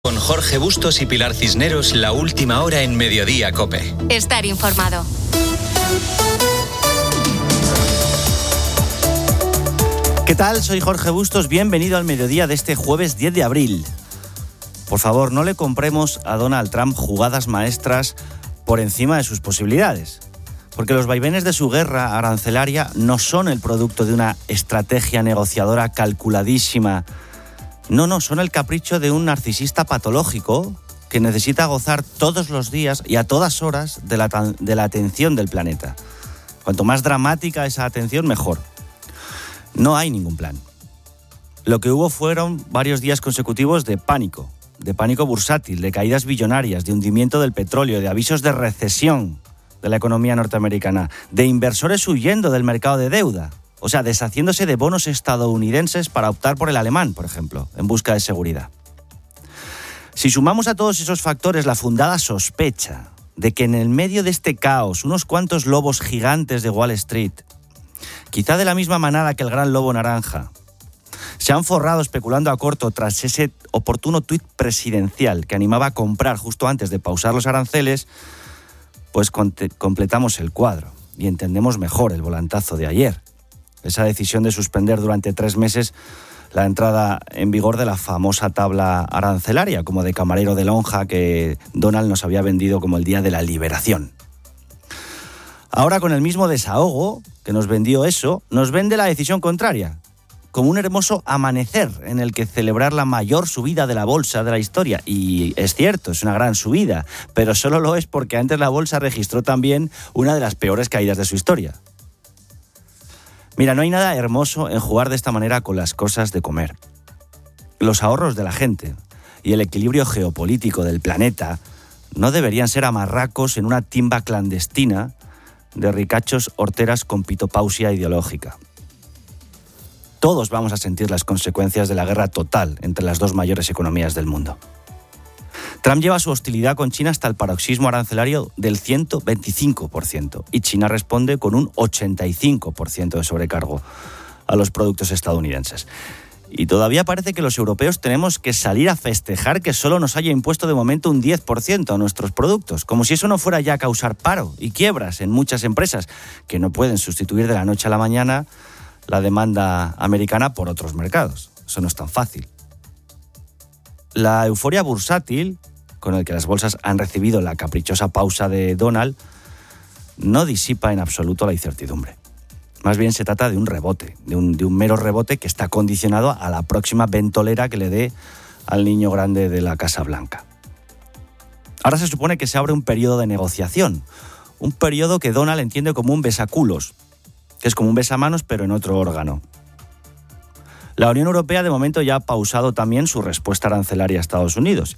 Con Jorge Bustos y Pilar Cisneros, la última hora en Mediodía COPE. Estar informado. ¿Qué tal? Soy Jorge Bustos, bienvenido al mediodía de este jueves 10 de abril. Por favor, no le compremos a Donald Trump jugadas maestras por encima de sus posibilidades, porque los vaivenes de su guerra arancelaria no son el producto de una estrategia negociadora calculadísima. No, son el capricho de un narcisista patológico que necesita gozar todos los días y a todas horas de la atención del planeta. Cuanto más dramática esa atención, mejor. No hay ningún plan. Lo que hubo fueron varios días consecutivos de pánico bursátil, de caídas billonarias, de hundimiento del petróleo, de avisos de recesión de la economía norteamericana, de inversores huyendo del mercado de deuda. O sea, deshaciéndose de bonos estadounidenses para optar por el alemán, por ejemplo, en busca de seguridad. Si sumamos a todos esos factores la fundada sospecha de que en el medio de este caos unos cuantos lobos gigantes de Wall Street, quizá de la misma manada que el gran lobo naranja, se han forrado especulando a corto tras ese oportuno tuit presidencial que animaba a comprar justo antes de pausar los aranceles, pues completamos el cuadro y entendemos mejor el volantazo de ayer. Esa decisión de suspender durante 3 meses la entrada en vigor de la famosa tabla arancelaria, como de camarero de lonja que Donald nos había vendido como el día de la liberación. Ahora, con el mismo desahogo que nos vendió eso, nos vende la decisión contraria, como un hermoso amanecer en el que celebrar la mayor subida de la bolsa de la historia. Y es cierto, es una gran subida, pero solo lo es porque antes la bolsa registró también una de las peores caídas de su historia. Mira, no hay nada hermoso en jugar de esta manera con las cosas de comer. Los ahorros de la gente y el equilibrio geopolítico del planeta no deberían ser amarracos en una timba clandestina de ricachos horteras con pitopausia ideológica. Todos vamos a sentir las consecuencias de la guerra total entre las dos mayores economías del mundo. Trump lleva su hostilidad con China hasta el paroxismo arancelario del 125% y China responde con un 85% de sobrecargo a los productos estadounidenses. Y todavía parece que los europeos tenemos que salir a festejar que solo nos haya impuesto de momento un 10% a nuestros productos, como si eso no fuera ya a causar paro y quiebras en muchas empresas que no pueden sustituir de la noche a la mañana la demanda americana por otros mercados. Eso no es tan fácil. La euforia bursátil, con el que las bolsas han recibido la caprichosa pausa de Donald, no disipa en absoluto la incertidumbre. Más bien se trata de un rebote, de un mero rebote que está condicionado a la próxima ventolera que le dé al niño grande de la Casa Blanca. Ahora se supone que se abre un periodo de negociación, un periodo que Donald entiende como un besaculos, que es como un besamanos pero en otro órgano. La Unión Europea de momento ya ha pausado también su respuesta arancelaria a Estados Unidos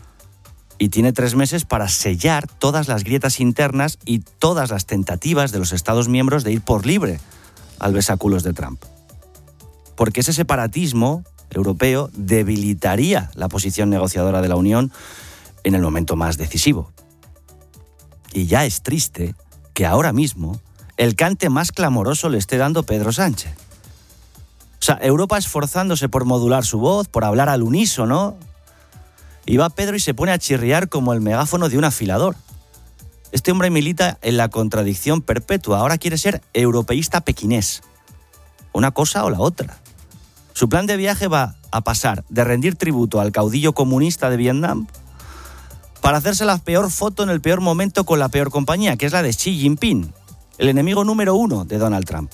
y tiene 3 meses para sellar todas las grietas internas y todas las tentativas de los Estados miembros de ir por libre al besaculos de Trump. Porque ese separatismo europeo debilitaría la posición negociadora de la Unión en el momento más decisivo. Y ya es triste que ahora mismo el cante más clamoroso le esté dando Pedro Sánchez. O sea, Europa esforzándose por modular su voz, por hablar al unísono, y va Pedro y se pone a chirriar como el megáfono de un afilador. Este hombre milita en la contradicción perpetua. Ahora quiere ser europeísta pequinés. Una cosa o la otra. Su plan de viaje va a pasar de rendir tributo al caudillo comunista de Vietnam para hacerse la peor foto en el peor momento con la peor compañía, que es la de Xi Jinping, el enemigo número 1 de Donald Trump.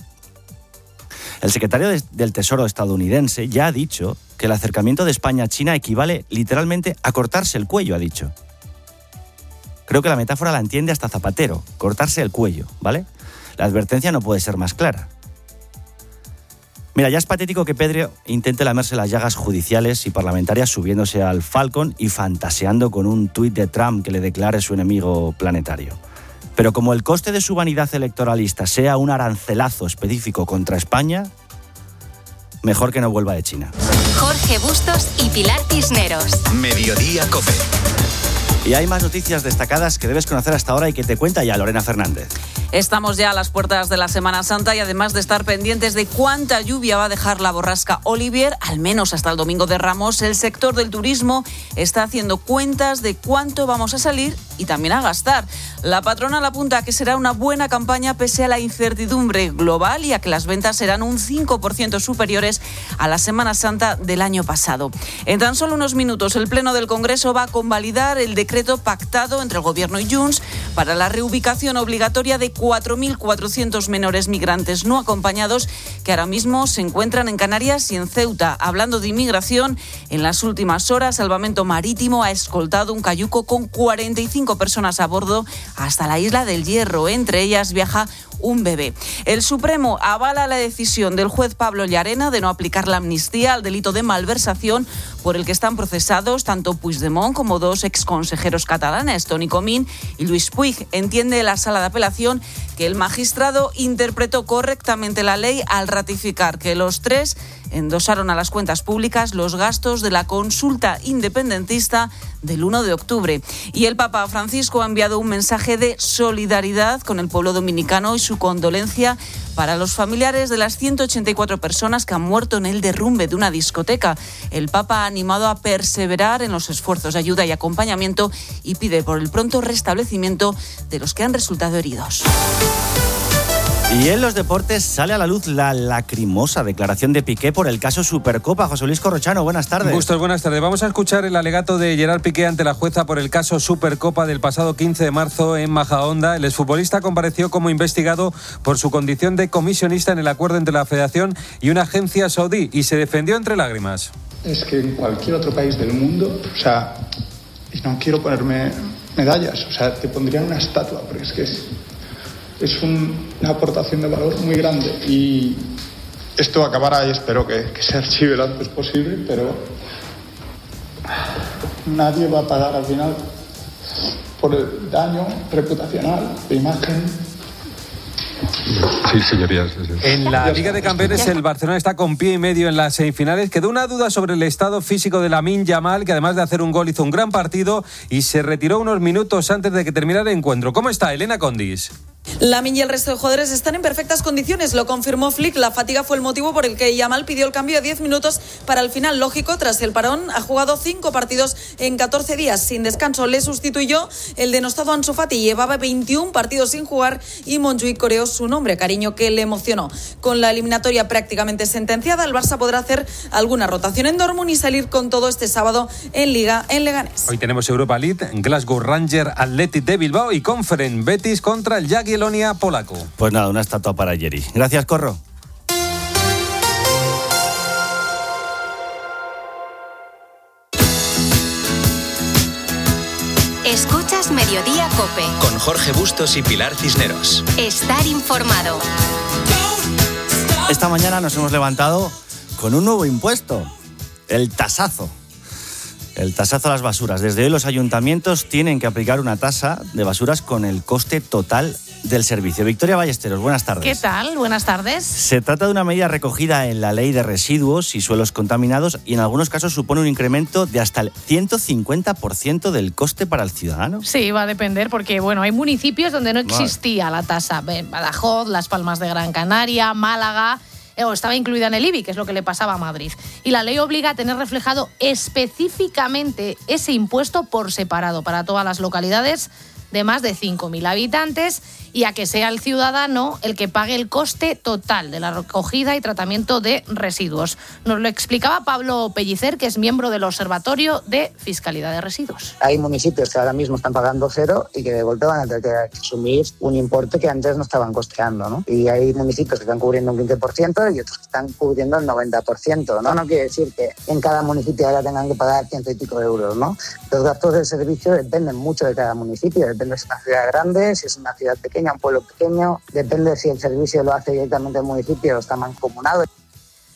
El secretario del Tesoro estadounidense ya ha dicho que el acercamiento de España a China equivale literalmente a cortarse el cuello, ha dicho. Creo que la metáfora la entiende hasta Zapatero, cortarse el cuello, ¿vale? La advertencia no puede ser más clara. Mira, ya es patético que Pedro intente lamerse las llagas judiciales y parlamentarias subiéndose al Falcon y fantaseando con un tuit de Trump que le declare su enemigo planetario. Pero como el coste de su vanidad electoralista sea un arancelazo específico contra España, mejor que no vuelva de China. Jorge Bustos y Pilar Cisneros. Mediodía COPE. Y hay más noticias destacadas que debes conocer hasta ahora y que te cuenta ya Lorena Fernández. Estamos ya a las puertas de la Semana Santa y además de estar pendientes de cuánta lluvia va a dejar la borrasca Olivier, al menos hasta el domingo de Ramos, el sector del turismo está haciendo cuentas de cuánto vamos a salir y también a gastar. La patronal apunta a que será una buena campaña pese a la incertidumbre global y a que las ventas serán un 5% superiores a la Semana Santa del año pasado. En tan solo unos minutos, el Pleno del Congreso va a convalidar el decreto pactado entre el Gobierno y Junts para la reubicación obligatoria de 4.400 menores migrantes no acompañados que ahora mismo se encuentran en Canarias y en Ceuta. Hablando de inmigración, en las últimas horas, Salvamento Marítimo ha escoltado un cayuco con 45 personas a bordo hasta la isla del Hierro. Entre ellas viaja un bebé. El Supremo avala la decisión del juez Pablo Llarena de no aplicar la amnistía al delito de malversación por el que están procesados tanto Puigdemont como dos exconsejeros catalanes, Toni Comín y Luis Puig. Entiende la Sala de Apelación que el magistrado interpretó correctamente la ley al ratificar que los tres endosaron a las cuentas públicas los gastos de la consulta independentista del 1 de octubre. Y el Papa Francisco ha enviado un mensaje de solidaridad con el pueblo dominicano y su condolencia para los familiares de las 184 personas que han muerto en el derrumbe de una discoteca. El Papa ha animado a perseverar en los esfuerzos de ayuda y acompañamiento y pide por el pronto restablecimiento de los que han resultado heridos. Y en los deportes sale a la luz la lacrimosa declaración de Piqué por el caso Supercopa. José Luis Corrochano, buenas tardes. Gustos, buenas tardes. Vamos a escuchar el alegato de Gerard Piqué ante la jueza por el caso Supercopa del pasado 15 de marzo en Majadahonda. El exfutbolista compareció como investigado por su condición de comisionista en el acuerdo entre la Federación y una agencia saudí y se defendió entre lágrimas. Es que en cualquier otro país del mundo, y no quiero ponerme medallas, te pondrían una estatua, porque es que es una aportación de valor muy grande y esto acabará y espero que se archive lo antes posible, pero nadie va a pagar al final por el daño reputacional, de imagen. Sí, señorías. En la Liga de Campeones el Barcelona está con pie y medio en las semifinales. Quedó una duda sobre el estado físico de Lamine Yamal, que además de hacer un gol hizo un gran partido y se retiró unos minutos antes de que terminara el encuentro. ¿Cómo está Elena Condis? Lamine y el resto de jugadores están en perfectas condiciones, lo confirmó Flick. La fatiga fue el motivo por el que Yamal pidió el cambio de 10 minutos para el final lógico. Tras el parón, ha jugado 5 partidos en 14 días sin descanso. Le sustituyó el denostado Ansu Fati. Llevaba 21 partidos sin jugar y Montjuïc coreó su nombre, cariño que le emocionó. Con la eliminatoria prácticamente sentenciada, el Barça podrá hacer alguna rotación en Dortmund y salir con todo este sábado en Liga en Leganés. Hoy tenemos Europa League, Glasgow Rangers Athletic de Bilbao y Conference Betis contra el Jagiellonia polaco. Pues nada, una estatua para Jerry. Gracias, Corro. Escuchas Mediodía COPE. Con Jorge Bustos y Pilar Cisneros. Estar informado. Esta mañana nos hemos levantado con un nuevo impuesto, el tasazo. El tasazo a las basuras. Desde hoy los ayuntamientos tienen que aplicar una tasa de basuras con el coste total del servicio. Victoria Ballesteros, buenas tardes. ¿Qué tal? Buenas tardes. Se trata de una medida recogida en la Ley de Residuos y Suelos Contaminados y en algunos casos supone un incremento de hasta el 150% del coste para el ciudadano. Sí, va a depender porque, hay municipios donde no existía la tasa. Badajoz, Las Palmas de Gran Canaria, Málaga, estaba incluida en el IBI, que es lo que le pasaba a Madrid. Y la ley obliga a tener reflejado específicamente ese impuesto por separado para todas las localidades de más de 5.000 habitantes y a que sea el ciudadano el que pague el coste total de la recogida y tratamiento de residuos. Nos lo explicaba Pablo Pellicer, que es miembro del Observatorio de Fiscalidad de Residuos. Hay municipios que ahora mismo están pagando cero y que de golpe van a tener que asumir un importe que antes no estaban costeando, ¿no? Y hay municipios que están cubriendo un 15% y otros que están cubriendo el 90%, ¿no? No quiere decir que en cada municipio ahora tengan que pagar 100 y pico de euros, ¿no? Los gastos del servicio dependen mucho de cada municipio, depende si es una ciudad grande, si es una ciudad pequeña, un pueblo pequeño, depende si el servicio lo hace directamente el municipio o está mancomunado.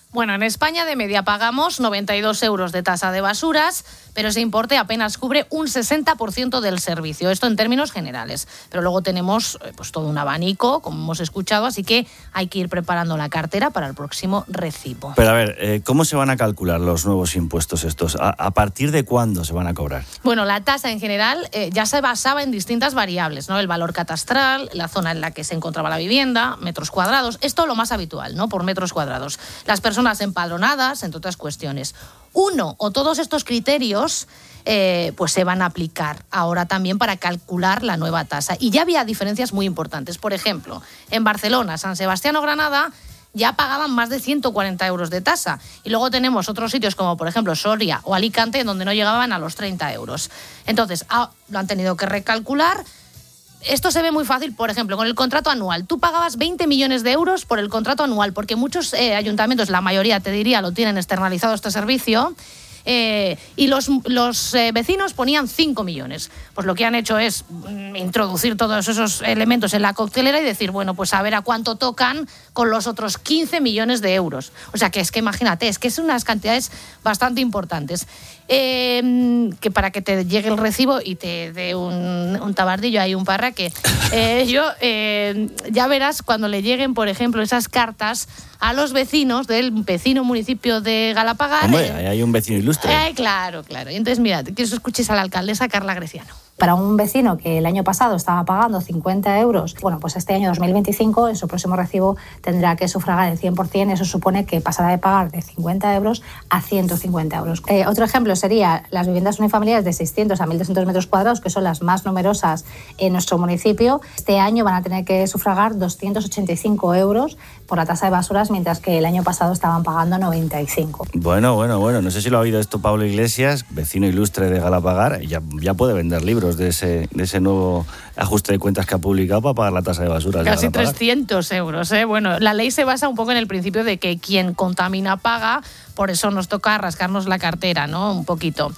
Bueno, en España de media pagamos 92 euros de tasa de basuras, pero ese importe apenas cubre un 60% del servicio. Esto en términos generales. Pero luego tenemos pues todo un abanico, como hemos escuchado, así que hay que ir preparando la cartera para el próximo recibo. Pero a ver, ¿cómo se van a calcular los nuevos impuestos estos? ¿A partir de cuándo se van a cobrar? Bueno, la tasa en general ya se basaba en distintas variables, ¿no? El valor catastral, la zona en la que se encontraba la vivienda, metros cuadrados. Esto lo más habitual, ¿no? Por metros cuadrados. Las personas empadronadas, entre otras cuestiones. Uno o todos estos criterios pues se van a aplicar ahora también para calcular la nueva tasa. Y ya había diferencias muy importantes. Por ejemplo, en Barcelona, San Sebastián o Granada ya pagaban más de 140 euros de tasa. Y luego tenemos otros sitios como, por ejemplo, Soria o Alicante, donde no llegaban a los 30 euros. Entonces, lo han tenido que recalcular. Esto se ve muy fácil, por ejemplo, con el contrato anual. Tú pagabas 20 millones de euros por el contrato anual, porque muchos ayuntamientos, la mayoría, te diría, lo tienen externalizado este servicio, y los vecinos ponían 5 millones. Pues lo que han hecho es introducir todos esos elementos en la coctelera y decir, bueno, pues a ver a cuánto tocan con los otros 15 millones de euros. O sea, que imagínate, es que son unas cantidades bastante importantes. Que para que te llegue el recibo y te dé un tabardillo, hay un parraque. Ya verás cuando le lleguen, por ejemplo, esas cartas a los vecinos del vecino municipio de Galapagar. Hombre, ahí hay un vecino ilustre. Claro. Y entonces, mira, que os escuches a la alcaldesa Carla Greciano. Para un vecino que el año pasado estaba pagando 50 euros, bueno, pues este año 2025, en su próximo recibo tendrá que sufragar el 100%, eso supone que pasará de pagar de 50 euros a 150 euros. Otro ejemplo sería las viviendas unifamiliares de 600 a 1.200 metros cuadrados, que son las más numerosas en nuestro municipio. Este año van a tener que sufragar 285 euros por la tasa de basuras, mientras que el año pasado estaban pagando 95. Bueno, no sé si lo ha oído esto Pablo Iglesias, vecino ilustre de Galapagar, ya puede vender libros de ese nuevo ajuste de cuentas que ha publicado para pagar la tasa de basura. Casi 300 euros. Bueno, la ley se basa un poco en el principio de que quien contamina paga, por eso nos toca rascarnos la cartera, ¿no? Un poquito.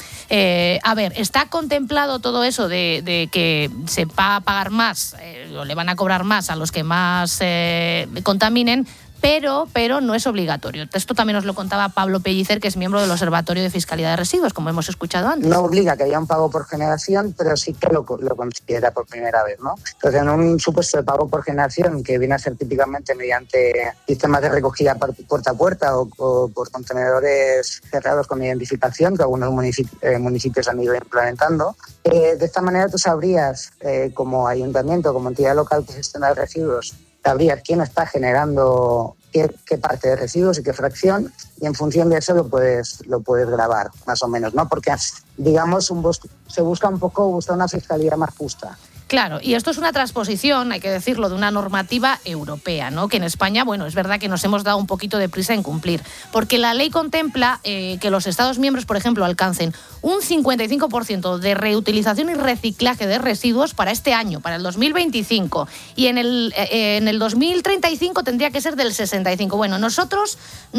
A ver, está contemplado todo eso de que se va a pagar más, o le van a cobrar más a los que más contaminen, pero no es obligatorio. Esto también nos lo contaba Pablo Pellicer, que es miembro del Observatorio de Fiscalidad de Residuos, como hemos escuchado antes. No obliga que haya un pago por generación, pero sí que lo considera por primera vez, ¿no? Entonces, en un supuesto de pago por generación, que viene a ser típicamente mediante sistemas de recogida puerta a puerta o por contenedores cerrados con identificación, que algunos municipios han ido implementando, de esta manera tú sabrías, como ayuntamiento, como entidad local que gestiona residuos, sabrías quién está generando qué parte de residuos y qué fracción, y en función de eso lo puedes gravar, más o menos, ¿no? Porque, digamos, se busca una fiscalidad más justa. Claro, y esto es una transposición, hay que decirlo, de una normativa europea, ¿no? Que en España, bueno, es verdad que nos hemos dado un poquito de prisa en cumplir, porque la ley contempla que los Estados miembros, por ejemplo, alcancen un 55% de reutilización y reciclaje de residuos para este año, para el 2025, y en el 2035 tendría que ser del 65%. Bueno, nosotros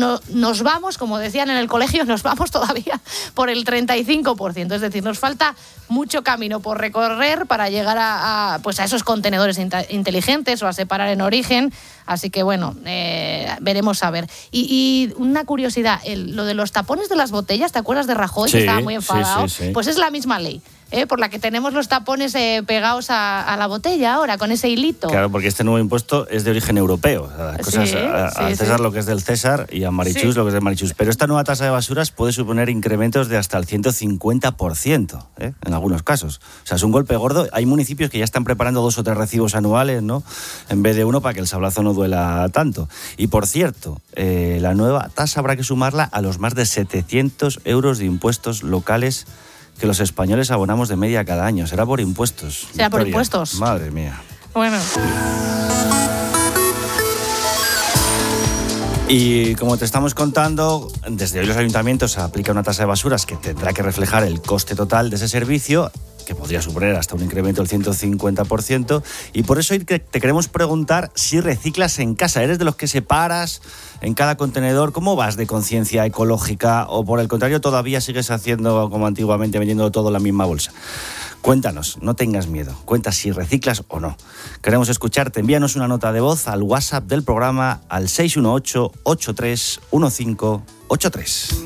nos vamos, como decían en el colegio, nos vamos todavía por el 35%, es decir, nos falta mucho camino por recorrer para llegar a esos contenedores inteligentes o a separar en origen. Así que, bueno, veremos a ver. Y una curiosidad, lo de los tapones de las botellas, ¿te acuerdas de Rajoy? Sí, que estaba muy enfadado. Sí. Pues es la misma ley, por la que tenemos los tapones pegados a la botella ahora, con ese hilito. Claro, porque este nuevo impuesto es de origen europeo. Al César lo que es del César y a Marichus lo que es del Marichus. Pero esta nueva tasa de basuras puede suponer incrementos de hasta el 150%, en algunos casos. O sea, es un golpe gordo. Hay municipios que ya están preparando 2 o 3 recibos anuales, ¿no? En vez de uno, para que el sablazo no duela tanto. Y por cierto, la nueva tasa habrá que sumarla a los más de 700 euros de impuestos locales que los españoles abonamos de media cada año. ¿Será por impuestos? ¿Será por impuestos? Madre mía. Bueno. Y como te estamos contando, desde hoy los ayuntamientos aplican una tasa de basuras que tendrá que reflejar el coste total de ese servicio, que podría suponer hasta un incremento del 150%, y por eso hoy te queremos preguntar si reciclas en casa. ¿Eres de los que separas en cada contenedor? ¿Cómo vas de conciencia ecológica? ¿O por el contrario todavía sigues haciendo como antiguamente, vendiendo todo en la misma bolsa? Cuéntanos, no tengas miedo. Cuenta si reciclas o no. Queremos escucharte. Envíanos una nota de voz al WhatsApp del programa al 618-831583.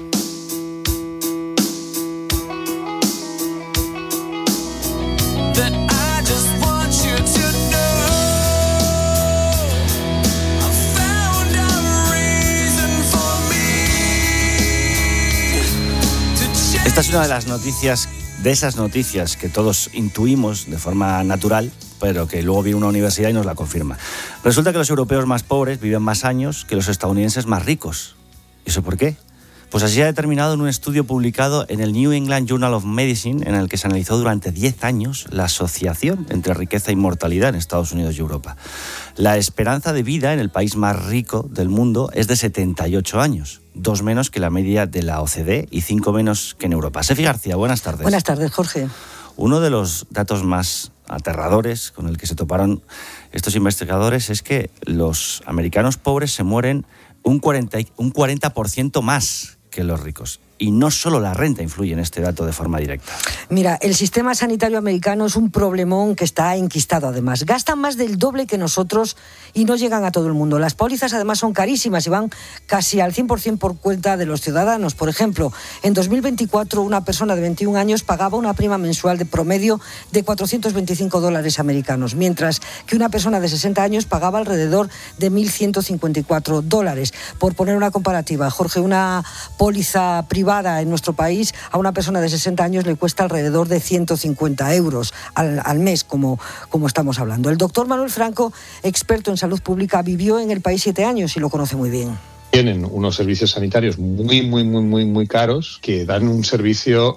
Esta es una de las noticias, de esas noticias que todos intuimos de forma natural, pero que luego viene una universidad y nos la confirma. Resulta que los europeos más pobres viven más años que los estadounidenses más ricos. ¿Y eso por qué? Pues así se ha determinado en un estudio publicado en el New England Journal of Medicine, en el que se analizó durante 10 años la asociación entre riqueza y mortalidad en Estados Unidos y Europa. La esperanza de vida en el país más rico del mundo es de 78 años, 2 menos que la media de la OCDE y 5 menos que en Europa. Sefi García, buenas tardes. Buenas tardes, Jorge. Uno de los datos más aterradores con el que se toparon estos investigadores es que los americanos pobres se mueren un 40% más que los ricos. Y no solo la renta influye en este dato de forma directa. Mira, el sistema sanitario americano es un problemón que está enquistado además. Gastan más del doble que nosotros y no llegan a todo el mundo. Las pólizas además son carísimas y van casi al 100% por cuenta de los ciudadanos. Por ejemplo, en 2024 una persona de 21 años pagaba una prima mensual de promedio de $425 americanos, mientras que una persona de 60 años pagaba alrededor de $1.154. Por poner una comparativa, Jorge, una póliza privada en nuestro país a una persona de 60 años le cuesta alrededor de 150 euros al mes, como estamos hablando. El doctor Manuel Franco, experto en salud pública, vivió en el país 7 años y lo conoce muy bien. Tienen unos servicios sanitarios muy caros que dan un servicio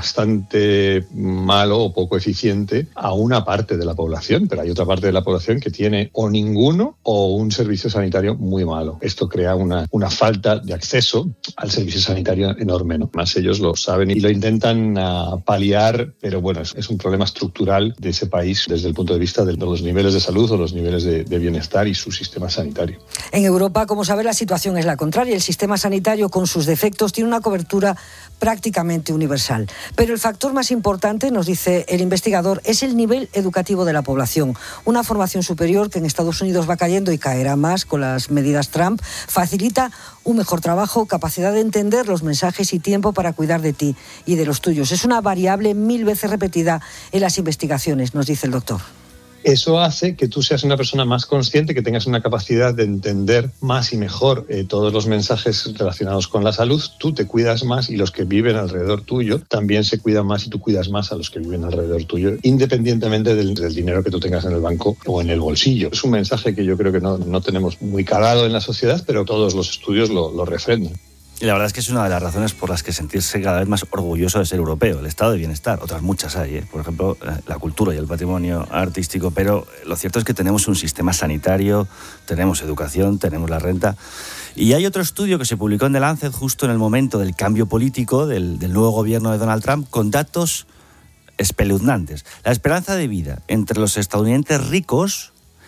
bastante malo o poco eficiente a una parte de la población, pero hay otra parte de la población que tiene o ninguno o un servicio sanitario muy malo. Esto crea una falta de acceso al servicio sanitario enorme, ¿no? Más ellos lo saben y lo intentan paliar, pero bueno, es un problema estructural de ese país desde el punto de vista de los niveles de salud o los niveles de bienestar y su sistema sanitario. En Europa, como sabes, la situación es la contraria. El sistema sanitario, con sus defectos, tiene una cobertura prácticamente universal. Pero el factor más importante, nos dice el investigador, es el nivel educativo de la población. Una formación superior que en Estados Unidos va cayendo y caerá más con las medidas Trump, facilita un mejor trabajo, capacidad de entender los mensajes y tiempo para cuidar de ti y de los tuyos. Es una variable 1000 veces repetida en las investigaciones, nos dice el doctor. Eso hace que tú seas una persona más consciente, que tengas una capacidad de entender más y mejor todos los mensajes relacionados con la salud. Tú te cuidas más y los que viven alrededor tuyo también se cuidan más y tú cuidas más a los que viven alrededor tuyo, independientemente del dinero que tú tengas en el banco o en el bolsillo. Es un mensaje que yo creo que no tenemos muy calado en la sociedad, pero todos los estudios lo refrendan. Y la verdad es que es una de las razones por las que sentirse cada vez más orgulloso de ser europeo, el estado de bienestar. Otras muchas hay, por ejemplo, la cultura y el patrimonio artístico, pero lo cierto es que tenemos un sistema sanitario, tenemos educación, tenemos la renta. Y hay otro estudio que se publicó en The Lancet justo en el momento del cambio político del nuevo gobierno de Donald Trump, con datos espeluznantes. La esperanza de vida entre los estadounidenses ricos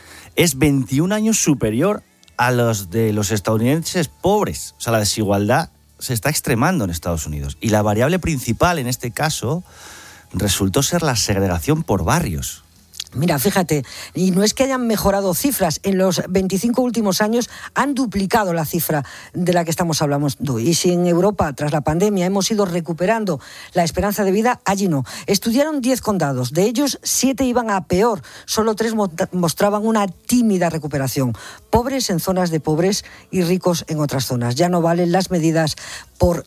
es 21 años superior a los de los estadounidenses pobres. O sea, la desigualdad se está extremando en Estados Unidos. Y la variable principal en este caso resultó ser la segregación por barrios. Mira, fíjate, y no es que hayan mejorado cifras, en los 25 últimos años han duplicado la cifra de la que estamos hablando. Y si en Europa, tras la pandemia, hemos ido recuperando la esperanza de vida, allí no. Estudiaron 10 condados, de ellos 7 iban a peor, solo 3 mostraban una tímida recuperación. Pobres en zonas de pobres y ricos en otras zonas. Ya no valen las medias por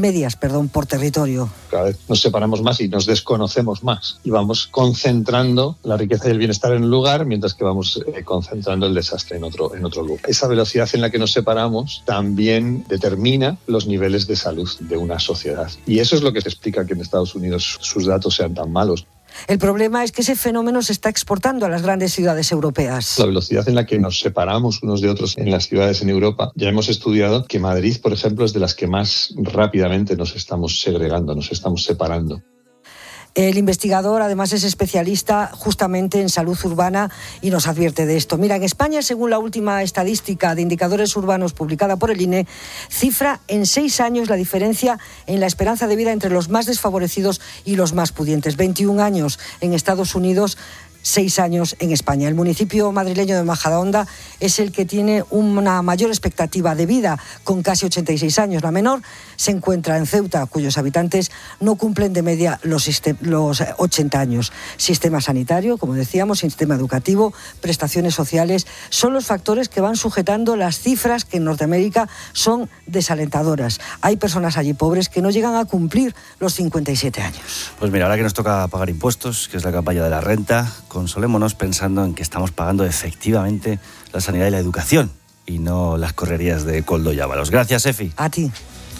territorio. Cada vez nos separamos más y nos desconocemos más y vamos concentrando la riqueza y el bienestar en un lugar, mientras que vamos concentrando el desastre en otro lugar. Esa velocidad en la que nos separamos también determina los niveles de salud de una sociedad. Y eso es lo que se explica que en Estados Unidos sus datos sean tan malos. El problema es que ese fenómeno se está exportando a las grandes ciudades europeas. La velocidad en la que nos separamos unos de otros en las ciudades en Europa, ya hemos estudiado que Madrid, por ejemplo, es de las que más rápidamente nos estamos segregando, nos estamos separando. El investigador además es especialista justamente en salud urbana y nos advierte de esto. Mira, en España, según la última estadística de indicadores urbanos publicada por el INE, cifra en 6 años la diferencia en la esperanza de vida entre los más desfavorecidos y los más pudientes. 21 años en Estados Unidos, 6 años en España. El municipio madrileño de Majadahonda es el que tiene una mayor expectativa de vida, con casi 86 años. La menor se encuentra en Ceuta, cuyos habitantes no cumplen de media los 80 años. Sistema sanitario, como decíamos, sistema educativo, prestaciones sociales, son los factores que van sujetando las cifras que en Norteamérica son desalentadoras. Hay personas allí pobres que no llegan a cumplir los 57 años. Pues mira, ahora que nos toca pagar impuestos, que es la campaña de la renta, consolémonos pensando en que estamos pagando efectivamente la sanidad y la educación y no las correrías de Koldo y Ábalos. Gracias, Efi. A ti.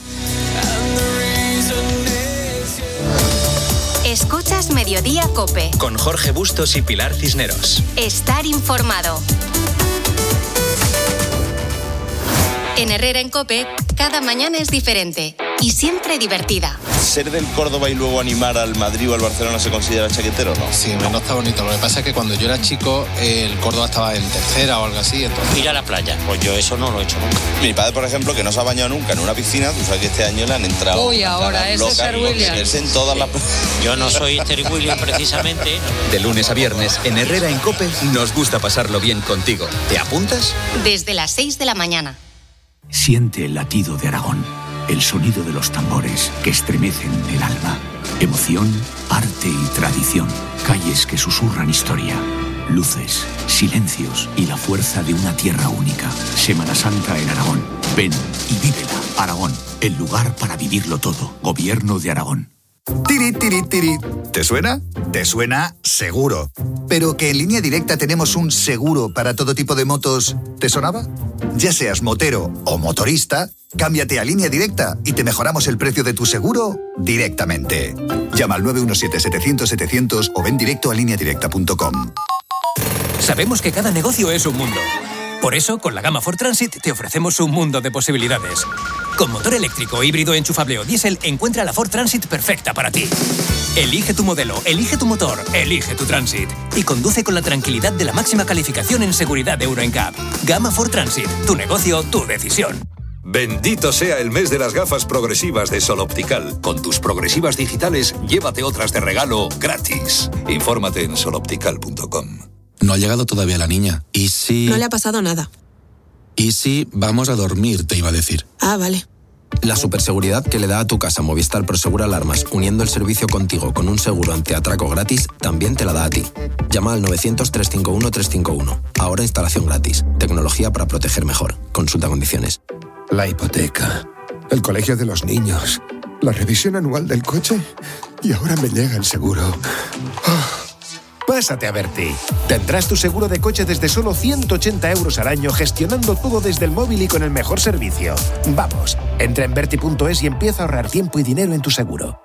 Escuchas Mediodía COPE. Con Jorge Bustos y Pilar Cisneros. Estar informado. En Herrera en COPE, cada mañana es diferente y siempre divertida. ¿Ser del Córdoba y luego animar al Madrid o al Barcelona se considera chaquetero o no? Sí, no está bonito. Lo que pasa es que cuando yo era chico, el Córdoba estaba en tercera o algo así. Entonces... Ir a la playa, pues yo eso no lo he hecho nunca. Mi padre, por ejemplo, que no se ha bañado nunca en una piscina, tú sabes que este año le han entrado... Uy, ahora ese es Sir William. En todas las... Yo no soy Sir William precisamente. De lunes a viernes, en Herrera en COPE, nos gusta pasarlo bien contigo. ¿Te apuntas? Desde las 6 de la mañana. Siente el latido de Aragón, el sonido de los tambores que estremecen el alma. Emoción, arte y tradición, calles que susurran historia, luces, silencios y la fuerza de una tierra única. Semana Santa en Aragón. Ven y vívela. Aragón, el lugar para vivirlo todo. Gobierno de Aragón. Tiri, tiri, tiri. ¿Te suena? Te suena seguro. Pero que en Línea Directa tenemos un seguro para todo tipo de motos, ¿te sonaba? Ya seas motero o motorista, cámbiate a Línea Directa y te mejoramos el precio de tu seguro directamente. Llama al 917-700-700 o ven directo a lineadirecta.com. Sabemos que cada negocio es un mundo. Por eso, con la gama Ford Transit te ofrecemos un mundo de posibilidades. Con motor eléctrico, híbrido, enchufable o diésel, encuentra la Ford Transit perfecta para ti. Elige tu modelo, elige tu motor, elige tu Transit. Y conduce con la tranquilidad de la máxima calificación en seguridad de Euro NCAP. Gama Ford Transit. Tu negocio, tu decisión. Bendito sea el mes de las gafas progresivas de Sol Optical. Con tus progresivas digitales, llévate otras de regalo gratis. Infórmate en soloptical.com. No ha llegado todavía la niña. ¿Y si...? No le ha pasado nada. ¿Y si vamos a dormir, te iba a decir? Ah, vale. La superseguridad que le da a tu casa Movistar Prosegur Alarmas, uniendo el servicio contigo con un seguro antiatraco gratis, también te la da a ti. Llama al 900-351-351. Ahora instalación gratis. Tecnología para proteger mejor. Consulta condiciones. La hipoteca, el colegio de los niños, la revisión anual del coche y ahora me llega el seguro. Pásate a Berti. Tendrás tu seguro de coche desde solo 180 euros al año, gestionando todo desde el móvil y con el mejor servicio. Vamos, entra en Berti.es y empieza a ahorrar tiempo y dinero en tu seguro.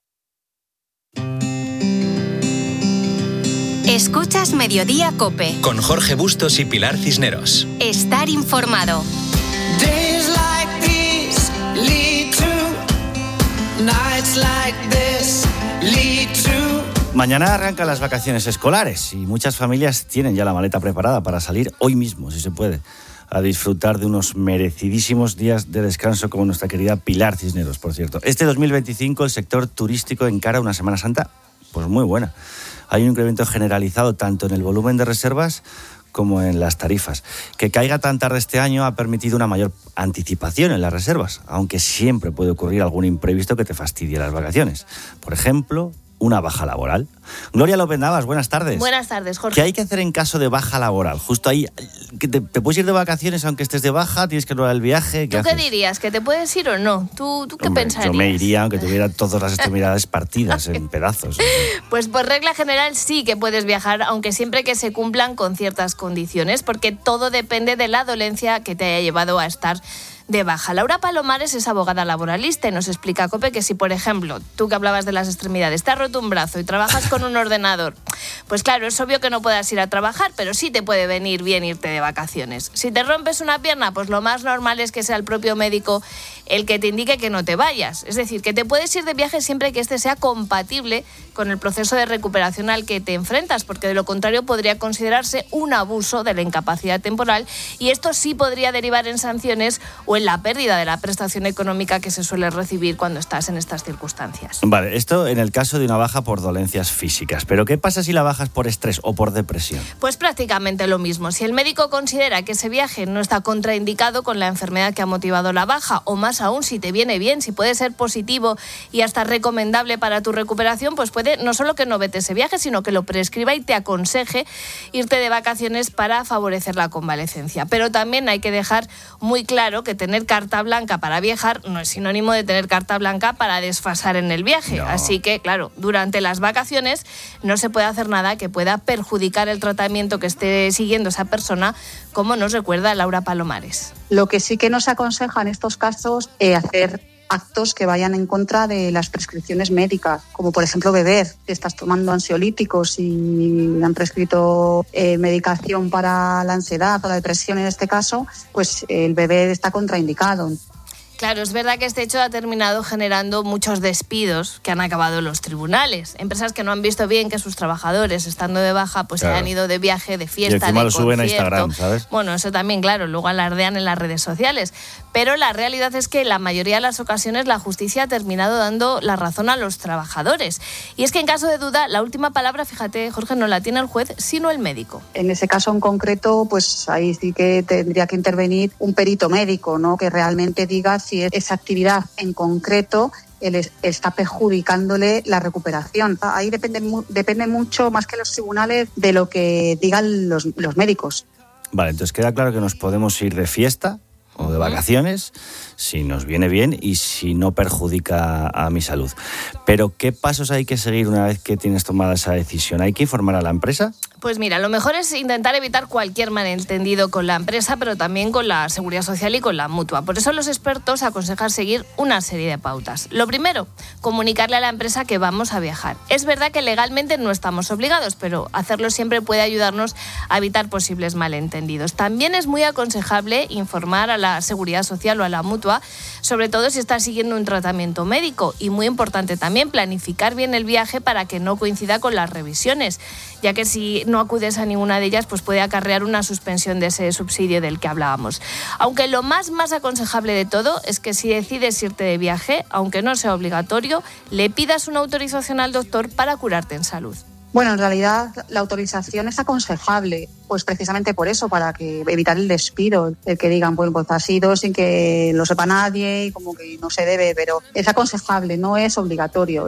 Escuchas Mediodía COPE. Con Jorge Bustos y Pilar Cisneros. Estar informado. Days like these lead to nights like this lead to. Mañana arrancan las vacaciones escolares y muchas familias tienen ya la maleta preparada para salir hoy mismo, si se puede, a disfrutar de unos merecidísimos días de descanso, como nuestra querida Pilar Cisneros, por cierto. Este 2025 el sector turístico encara una Semana Santa pues muy buena. Hay un incremento generalizado tanto en el volumen de reservas como en las tarifas. Que caiga tan tarde este año ha permitido una mayor anticipación en las reservas, aunque siempre puede ocurrir algún imprevisto que te fastidie las vacaciones. Por ejemplo, una baja laboral. Gloria López Navas, buenas tardes. Buenas tardes, Jorge. ¿Qué hay que hacer en caso de baja laboral? Justo ahí, que te puedes ir de vacaciones aunque estés de baja, tienes que anular el viaje. ¿Tú qué dirías? ¿Que te puedes ir o no? ¿Tú qué pensarías? Yo me iría aunque tuviera todas las extremidades partidas en pedazos. Pues por regla general sí que puedes viajar, aunque siempre que se cumplan con ciertas condiciones, porque todo depende de la dolencia que te haya llevado a estar de baja. Laura Palomares es abogada laboralista y nos explica a COPE que si, por ejemplo, tú que hablabas de las extremidades, te has roto un brazo y trabajas con un ordenador, pues claro, es obvio que no puedas ir a trabajar, pero sí te puede venir bien irte de vacaciones. Si te rompes una pierna, pues lo más normal es que sea el propio médico el que te indique que no te vayas. Es decir, que te puedes ir de viaje siempre que este sea compatible con el proceso de recuperación al que te enfrentas, porque de lo contrario podría considerarse un abuso de la incapacidad temporal y esto sí podría derivar en sanciones o en la pérdida de la prestación económica que se suele recibir cuando estás en estas circunstancias. Vale, esto en el caso de una baja por dolencias físicas, pero ¿qué pasa si la baja es por estrés o por depresión? Pues prácticamente lo mismo. Si el médico considera que ese viaje no está contraindicado con la enfermedad que ha motivado la baja, o más aún si te viene bien, si puede ser positivo y hasta recomendable para tu recuperación, pues puede no solo que no vete ese viaje, sino que lo prescriba y te aconseje irte de vacaciones para favorecer la convalecencia. Pero también hay que dejar muy claro que tener carta blanca para viajar no es sinónimo de tener carta blanca para desfasar en el viaje. No. Así que, claro, durante las vacaciones no se puede hacer nada que pueda perjudicar el tratamiento que esté siguiendo esa persona, como nos recuerda Laura Palomares. Lo que sí que nos aconseja en estos casos es hacer actos que vayan en contra de las prescripciones médicas, como por ejemplo beber. Si estás tomando ansiolíticos y han prescrito medicación para la ansiedad o la depresión en este caso, pues el beber está contraindicado. Claro, es verdad que este hecho ha terminado generando muchos despidos que han acabado en los tribunales. Empresas que no han visto bien que sus trabajadores, estando de baja, pues claro, se han ido de viaje, de fiesta, y encima de lo concierto. suben a Instagram, ¿sabes? Bueno, eso también, claro, luego alardean en las redes sociales. Pero la realidad es que en la mayoría de las ocasiones la justicia ha terminado dando la razón a los trabajadores. Y es que en caso de duda, la última palabra, fíjate, Jorge, no la tiene el juez, sino el médico. En ese caso en concreto, pues ahí sí que tendría que intervenir un perito médico, ¿no? Que realmente diga si esa actividad en concreto está perjudicándole la recuperación. Ahí depende mucho, más que los tribunales, de lo que digan los médicos. Vale, entonces queda claro que nos podemos ir de fiesta o de vacaciones si nos viene bien y si no perjudica a mi salud. Pero ¿qué pasos hay que seguir una vez que tienes tomada esa decisión? ¿Hay que informar a la empresa? Pues mira, lo mejor es intentar evitar cualquier malentendido con la empresa, pero también con la Seguridad Social y con la Mutua. Por eso los expertos aconsejan seguir una serie de pautas. Lo primero, comunicarle a la empresa que vamos a viajar. Es verdad que legalmente no estamos obligados, pero hacerlo siempre puede ayudarnos a evitar posibles malentendidos. También es muy aconsejable informar a la Seguridad Social o a la Mutua, sobre todo si estás siguiendo un tratamiento médico. Y muy importante también planificar bien el viaje para que no coincida con las revisiones, ya que si no acudes a ninguna de ellas, pues puede acarrear una suspensión de ese subsidio del que hablábamos. Aunque lo más aconsejable de todo es que si decides irte de viaje, aunque no sea obligatorio, le pidas una autorización al doctor para curarte en salud. Bueno, en realidad la autorización es aconsejable, pues precisamente por eso, para que evitar el despido, el que digan, pues ha sido sin que lo sepa nadie y como que no se debe, pero es aconsejable, no es obligatorio.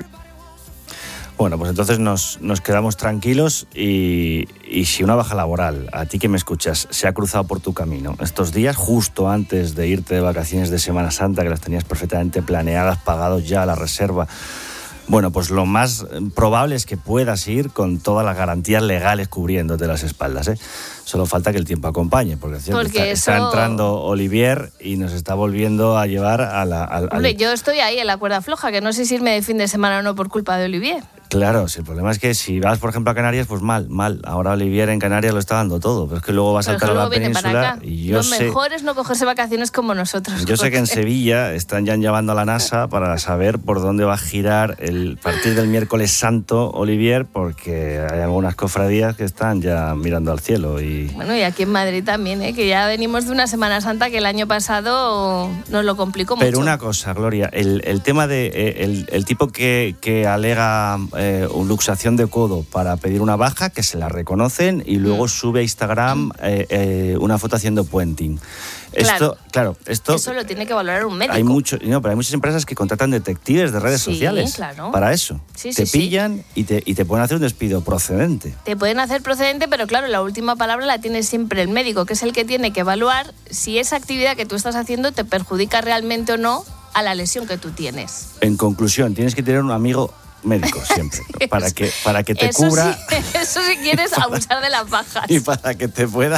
Bueno, pues entonces nos quedamos tranquilos y si una baja laboral, a ti que me escuchas, se ha cruzado por tu camino estos días, justo antes de irte de vacaciones de Semana Santa, que las tenías perfectamente planeadas, pagados ya a la reserva, bueno, pues lo más probable es que puedas ir con todas las garantías legales cubriéndote las espaldas, ¿eh? Solo falta que el tiempo acompañe, porque es cierto, está entrando Olivier y nos está volviendo a llevar Hombre, yo estoy ahí en la cuerda floja, que no sé si irme de fin de semana o no por culpa de Olivier. Claro, si el problema es que si vas, por ejemplo, a Canarias, pues mal. Ahora Olivier en Canarias lo está dando todo, pero es que luego va a saltar a la península y yo sé... Lo mejor es no cogerse vacaciones como nosotros. Yo sé que en Sevilla están ya llamando a la NASA para saber por dónde va a girar a partir del miércoles santo Olivier, porque hay algunas cofradías que están ya mirando al cielo. Bueno, y aquí en Madrid también, que ya venimos de una Semana Santa que el año pasado nos lo complicó mucho. Pero una cosa, Gloria, el tema de el tipo que alega luxación de codo para pedir una baja, que se la reconocen y luego sube a Instagram una foto haciendo puenting. Esto eso lo tiene que valorar un médico. Pero hay muchas empresas que contratan detectives de redes sociales para eso. Te pillan y te pueden hacer un despido procedente. Te pueden hacer procedente, pero claro, la última palabra la tiene siempre el médico, que es el que tiene que evaluar si esa actividad que tú estás haciendo te perjudica realmente o no a la lesión que tú tienes. En conclusión, tienes que tener un amigo médico siempre, para que te cubra. Eso si quieres abusar de las bajas. Y para que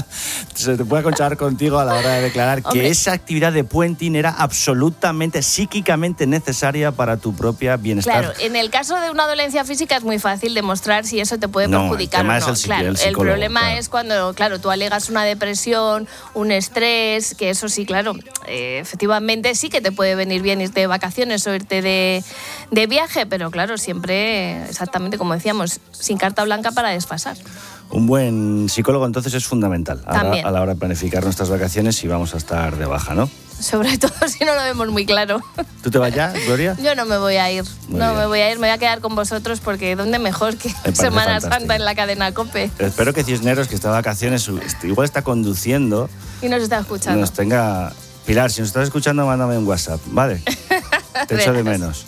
se te pueda conchar contigo a la hora de declarar que esa actividad de puenting era absolutamente, psíquicamente necesaria para tu propia bienestar. Claro, en el caso de una dolencia física es muy fácil demostrar si eso te puede perjudicar o no. El problema es cuando, tú alegas una depresión, un estrés, que eso sí, efectivamente sí que te puede venir bien irte de vacaciones o irte de viaje, pero claro, siempre siempre, exactamente como decíamos, sin carta blanca para desfasar. Un buen psicólogo entonces es fundamental a la hora de planificar nuestras vacaciones y vamos a estar de baja, ¿no? Sobre todo si no lo vemos muy claro. ¿Tú te vas ya, Gloria? Yo no me voy a ir. Me voy a quedar con vosotros porque ¿dónde mejor que Semana Santa en la cadena COPE? Espero que Cisneros, que está de vacaciones, igual está conduciendo. Y nos está escuchando. Nos tenga... Pilar, si nos estás escuchando, mándame un WhatsApp, ¿vale? Te echo de menos.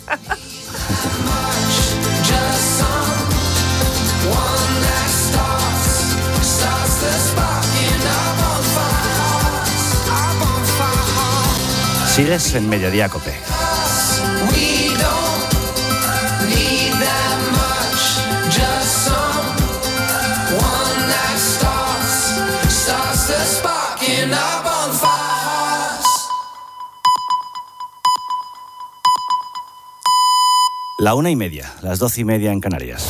Sigues en Mediodía COPE. La 1:30, las 12:30 en Canarias.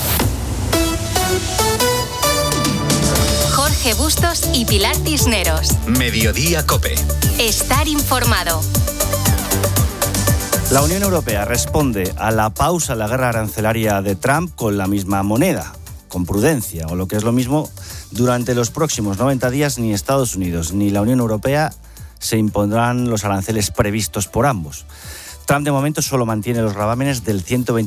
Jorge Bustos y Pilar Cisneros. Mediodía COPE. Estar informado. La Unión Europea responde a la pausa en la guerra arancelaria de Trump con la misma moneda, con prudencia, o lo que es lo mismo, durante los próximos 90 días ni Estados Unidos ni la Unión Europea se impondrán los aranceles previstos por ambos. Trump de momento solo mantiene los gravámenes del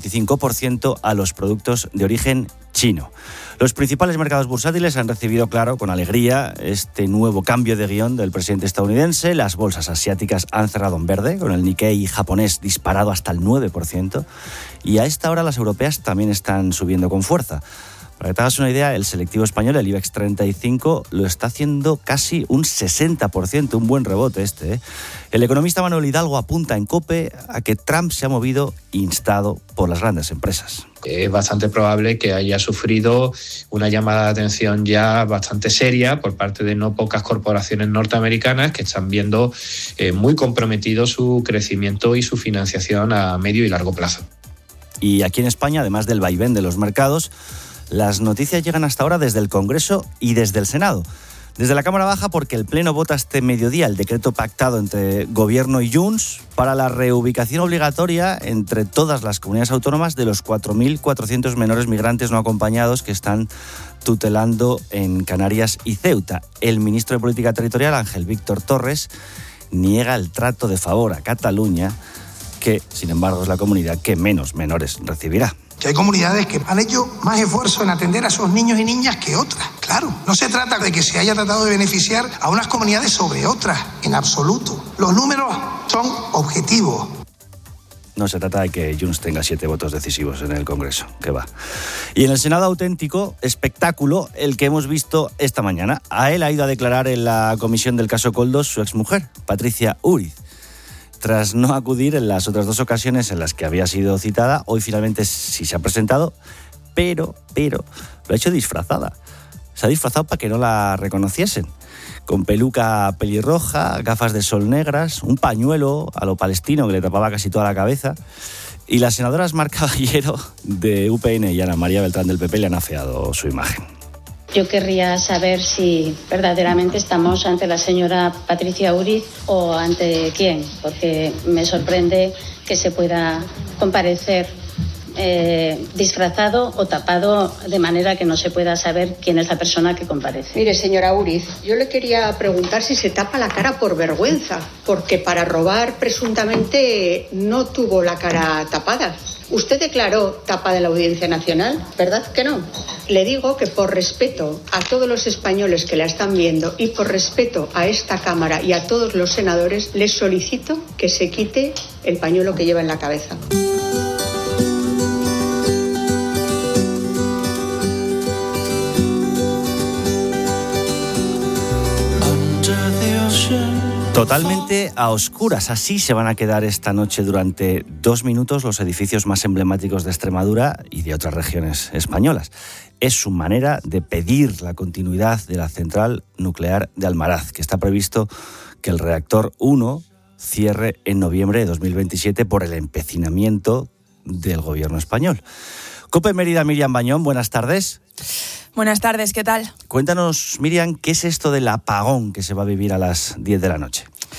125% a los productos de origen chino. Los principales mercados bursátiles han recibido, claro, con alegría este nuevo cambio de guión del presidente estadounidense. Las bolsas asiáticas han cerrado en verde, con el Nikkei japonés disparado hasta el 9%. Y a esta hora las europeas también están subiendo con fuerza. Para que te hagas una idea, el selectivo español, el IBEX 35, lo está haciendo casi un 60%, un buen rebote este, ¿eh? El economista Manuel Hidalgo apunta en COPE a que Trump se ha movido instado por las grandes empresas. Es bastante probable que haya sufrido una llamada de atención ya bastante seria por parte de no pocas corporaciones norteamericanas que están viendo muy comprometido su crecimiento y su financiación a medio y largo plazo. Y aquí en España, además del vaivén de los mercados, las noticias llegan hasta ahora desde el Congreso y desde el Senado. Desde la Cámara Baja porque el Pleno vota este mediodía el decreto pactado entre Gobierno y Junts para la reubicación obligatoria entre todas las comunidades autónomas de los 4.400 menores migrantes no acompañados que están tutelando en Canarias y Ceuta. El ministro de Política Territorial, Ángel Víctor Torres, niega el trato de favor a Cataluña, que, sin embargo, es la comunidad que menos menores recibirá. Que hay comunidades que han hecho más esfuerzo en atender a esos niños y niñas que otras. Claro, no se trata de que se haya tratado de beneficiar a unas comunidades sobre otras, en absoluto. Los números son objetivos. No se trata de que Junts tenga 7 votos decisivos en el Congreso, que va. Y en el Senado, auténtico espectáculo el que hemos visto esta mañana. A él ha ido a declarar en la comisión del caso Koldos su exmujer, Patricia Úriz. Tras no acudir en las otras 2 ocasiones en las que había sido citada, hoy finalmente sí se ha presentado, pero lo ha hecho disfrazada. Se ha disfrazado para que no la reconociesen. Con peluca pelirroja, gafas de sol negras, un pañuelo a lo palestino que le tapaba casi toda la cabeza. Y las senadoras Mar Caballero de UPN y Ana María Beltrán del PP le han afeado su imagen. Yo querría saber si verdaderamente estamos ante la señora Patricia Úriz o ante quién, porque me sorprende que se pueda comparecer disfrazado o tapado de manera que no se pueda saber quién es la persona que comparece. Mire, señora Úriz, yo le quería preguntar si se tapa la cara por vergüenza, porque para robar presuntamente no tuvo la cara tapada. Usted declaró tapada en la Audiencia Nacional, ¿verdad que no? Le digo que por respeto a todos los españoles que la están viendo y por respeto a esta Cámara y a todos los senadores, les solicito que se quite el pañuelo que lleva en la cabeza. Totalmente a oscuras, así se van a quedar esta noche durante 2 minutos los edificios más emblemáticos de Extremadura y de otras regiones españolas. Es su manera de pedir la continuidad de la central nuclear de Almaraz, que está previsto que el reactor 1 cierre en noviembre de 2027 por el empecinamiento del gobierno español. COPE Mérida, Miriam Bañón, buenas tardes. Buenas tardes, ¿qué tal? Cuéntanos, Miriam, ¿qué es esto del apagón que se va a vivir a las 10 de la noche?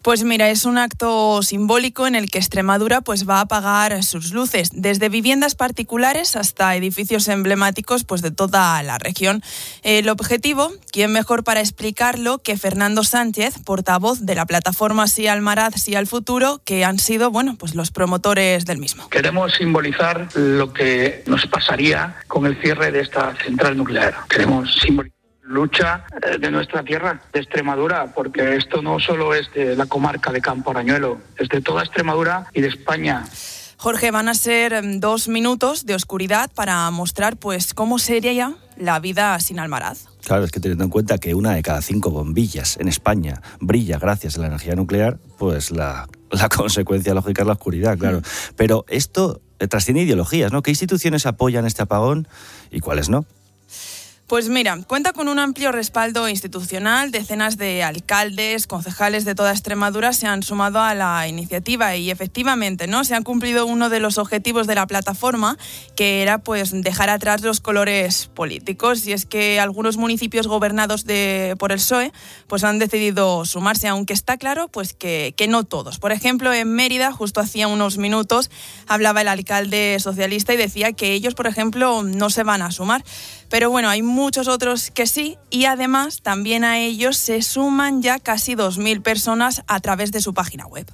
Pues mira, es un acto simbólico en el que Extremadura pues va a apagar sus luces, desde viviendas particulares hasta edificios emblemáticos pues de toda la región. El objetivo, ¿quién mejor para explicarlo que Fernando Sánchez, portavoz de la plataforma Sí al Almaraz, Sí al Futuro, que han sido pues los promotores del mismo? Queremos simbolizar lo que nos pasaría con el cierre de esta central nuclear. Queremos simbolizar lucha de nuestra tierra, de Extremadura, porque esto no solo es de la comarca de Campo Arañuelo, es de toda Extremadura y de España. Jorge, van a ser 2 minutos de oscuridad para mostrar pues cómo sería la vida sin Almaraz. Claro, es que teniendo en cuenta que 1 de cada 5 bombillas en España brilla gracias a la energía nuclear, pues la consecuencia lógica es la oscuridad, claro. Pero esto trasciende ideologías, ¿no? ¿Qué instituciones apoyan este apagón y cuáles no? Pues mira, cuenta con un amplio respaldo institucional. Decenas de alcaldes, concejales de toda Extremadura se han sumado a la iniciativa y efectivamente, ¿no?, se han cumplido uno de los objetivos de la plataforma, que era pues dejar atrás los colores políticos. Y es que algunos municipios gobernados por el PSOE pues han decidido sumarse, aunque está claro pues que no todos. Por ejemplo, en Mérida, justo hacía unos minutos, hablaba el alcalde socialista y decía que ellos, por ejemplo, no se van a sumar. Pero bueno, hay muchos otros que sí, y además también a ellos se suman ya casi 2.000 personas a través de su página web.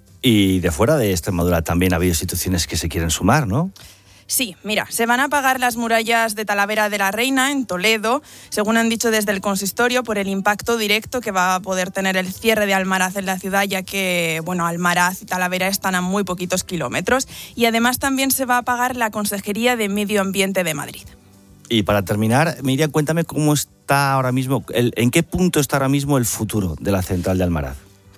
Y de fuera de Extremadura también ha habido instituciones que se quieren sumar, ¿no? Sí, mira, se van a apagar las murallas de Talavera de la Reina, en Toledo, según han dicho desde el consistorio, por el impacto directo que va a poder tener el cierre de Almaraz en la ciudad, ya que, Almaraz y Talavera están a muy poquitos kilómetros. Y además también se va a apagar la Consejería de Medio Ambiente de Madrid. Y para terminar, Miriam, cuéntame cómo está ahora mismo, en qué punto está ahora mismo el futuro de la central de Almaraz.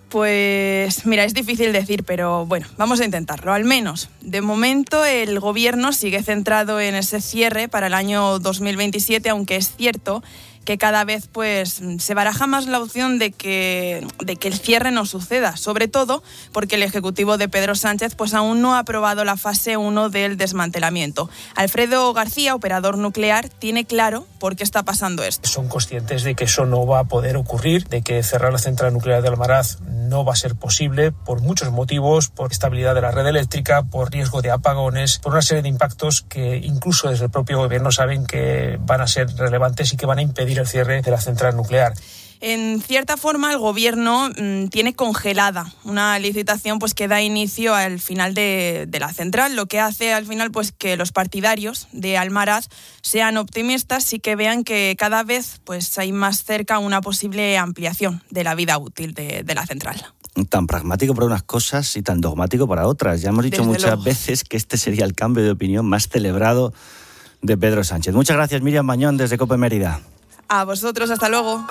Pues mira, es difícil decir, pero bueno, vamos a intentarlo. Al menos, de momento, el gobierno sigue centrado en ese cierre para el año 2027, aunque es cierto que cada vez pues se baraja más la opción de que el cierre no suceda, sobre todo porque el Ejecutivo de Pedro Sánchez pues aún no ha aprobado la fase 1 del desmantelamiento. Alfredo García, operador nuclear, tiene claro por qué está pasando esto. Son conscientes de que eso no va a poder ocurrir, de que cerrar la central nuclear de Almaraz no va a ser posible por muchos motivos, por estabilidad de la red eléctrica, por riesgo de apagones, por una serie de impactos que incluso desde el propio gobierno saben que van a ser relevantes y que van a impedir el cierre de la central nuclear. En cierta forma, el gobierno tiene congelada una licitación pues que da inicio al final de la central, lo que hace al final pues que los partidarios de Almaraz sean optimistas y que vean que cada vez pues hay más cerca una posible ampliación de la vida útil de la central. Tan pragmático para unas cosas y tan dogmático para otras. Ya hemos dicho muchas veces que este sería el cambio de opinión más celebrado de Pedro Sánchez. Muchas gracias, Miriam Mañón, desde COPE Mérida. A vosotros, hasta luego.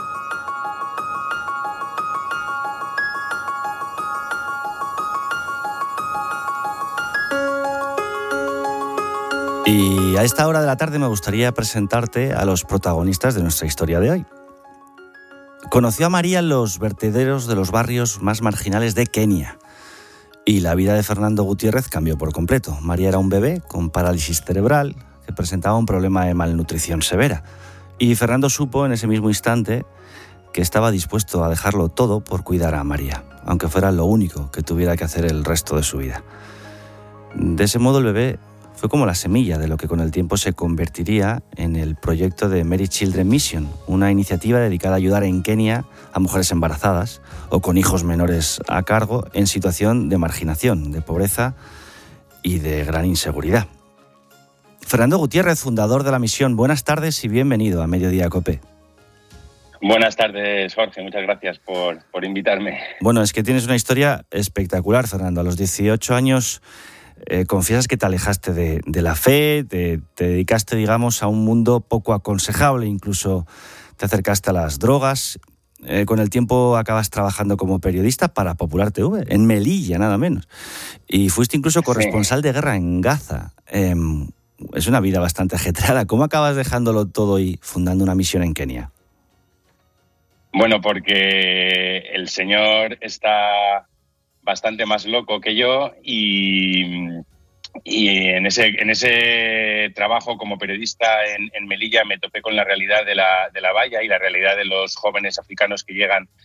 Y a esta hora de la tarde me gustaría presentarte a los protagonistas de nuestra historia de hoy. Conoció a María en los vertederos de los barrios más marginales de Kenia. Y la vida de Fernando Gutiérrez cambió por completo. María era un bebé con parálisis cerebral que presentaba un problema de malnutrición severa. Y Fernando supo en ese mismo instante que estaba dispuesto a dejarlo todo por cuidar a María, aunque fuera lo único que tuviera que hacer el resto de su vida. De ese modo el bebé fue como la semilla de lo que con el tiempo se convertiría en el proyecto de Mary Children Mission, una iniciativa dedicada a ayudar en Kenia a mujeres embarazadas o con hijos menores a cargo en situación de marginación, de pobreza y de gran inseguridad. Fernando Gutiérrez, fundador de la misión, buenas tardes y bienvenido a Mediodía COPE. Buenas tardes, Jorge, muchas gracias por invitarme. Bueno, es que tienes una historia espectacular, Fernando. A los 18 años confiesas que te alejaste de la fe, te dedicaste, digamos, a un mundo poco aconsejable, incluso te acercaste a las drogas. Con el tiempo acabas trabajando como periodista para Popular TV, en Melilla, nada menos. Y fuiste incluso corresponsal de guerra en Gaza. Es una vida bastante ajetreada. ¿Cómo acabas dejándolo todo y fundando una misión en Kenia? Bueno, porque el señor está bastante más loco que yo y en ese trabajo como periodista en Melilla me topé con la realidad de la valla y la realidad de los jóvenes africanos que llegan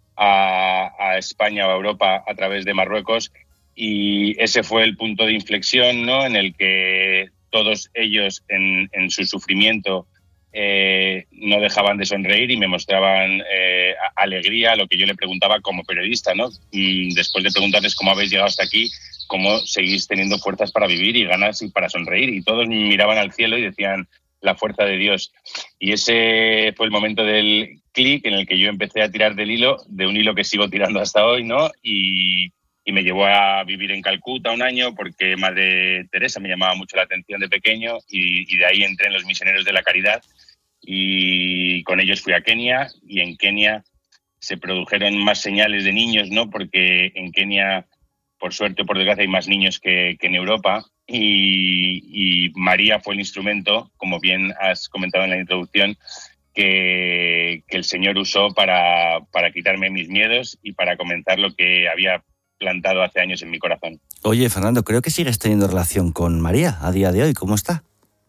a España o a Europa a través de Marruecos, y ese fue el punto de inflexión, ¿no?, en el que todos ellos en su sufrimiento no dejaban de sonreír y me mostraban alegría a lo que yo le preguntaba como periodista, ¿no? Después de preguntarles cómo habéis llegado hasta aquí, cómo seguís teniendo fuerzas para vivir y ganas y para sonreír, y todos miraban al cielo y decían la fuerza de Dios. Y ese fue el momento del clic en el que yo empecé a tirar del hilo, de un hilo que sigo tirando hasta hoy, ¿no? Y me llevó a vivir en Calcuta un año porque Madre Teresa me llamaba mucho la atención de pequeño, y de ahí entré en los Misioneros de la Caridad, y con ellos fui a Kenia, y en Kenia se produjeron más señales de niños, ¿no? Porque en Kenia, por suerte o por desgracia, hay más niños que en Europa, y María fue el instrumento, como bien has comentado en la introducción, que el Señor usó para quitarme mis miedos y para comenzar lo que había plantado hace años en mi corazón. Oye, Fernando, creo que sigues teniendo relación con María a día de hoy. ¿Cómo está?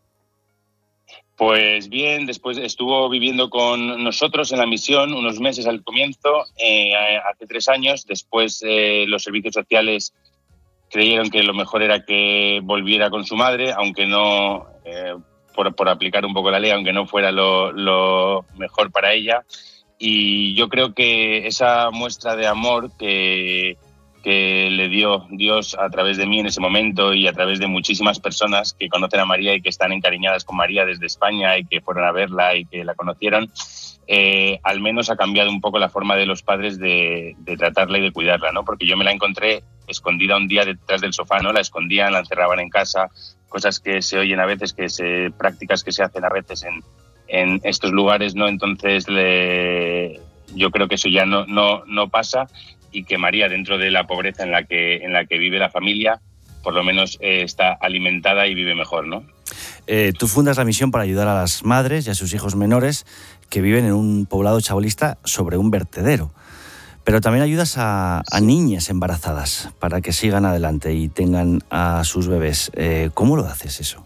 Pues bien, después estuvo viviendo con nosotros en la misión unos meses al comienzo, hace 3 años. Después los servicios sociales creyeron que lo mejor era que volviera con su madre, aunque no, por aplicar un poco la ley, aunque no fuera lo mejor para ella. Y yo creo que esa muestra de amor que le dio Dios a través de mí en ese momento, y a través de muchísimas personas que conocen a María y que están encariñadas con María desde España y que fueron a verla y que la conocieron, al menos ha cambiado un poco la forma de los padres de tratarla y de cuidarla, ¿no? Porque yo me la encontré escondida un día detrás del sofá, ¿no? La escondían, la encerraban en casa, cosas que se oyen a veces, prácticas que se hacen a veces en estos lugares, ¿no? Entonces yo creo que eso ya no pasa, y que María, dentro de la pobreza en la que vive la familia, por lo menos está alimentada y vive mejor, ¿no? Tú fundas la misión para ayudar a las madres y a sus hijos menores que viven en un poblado chabolista sobre un vertedero. Pero también ayudas a niñas embarazadas para que sigan adelante y tengan a sus bebés. ¿Cómo lo haces eso?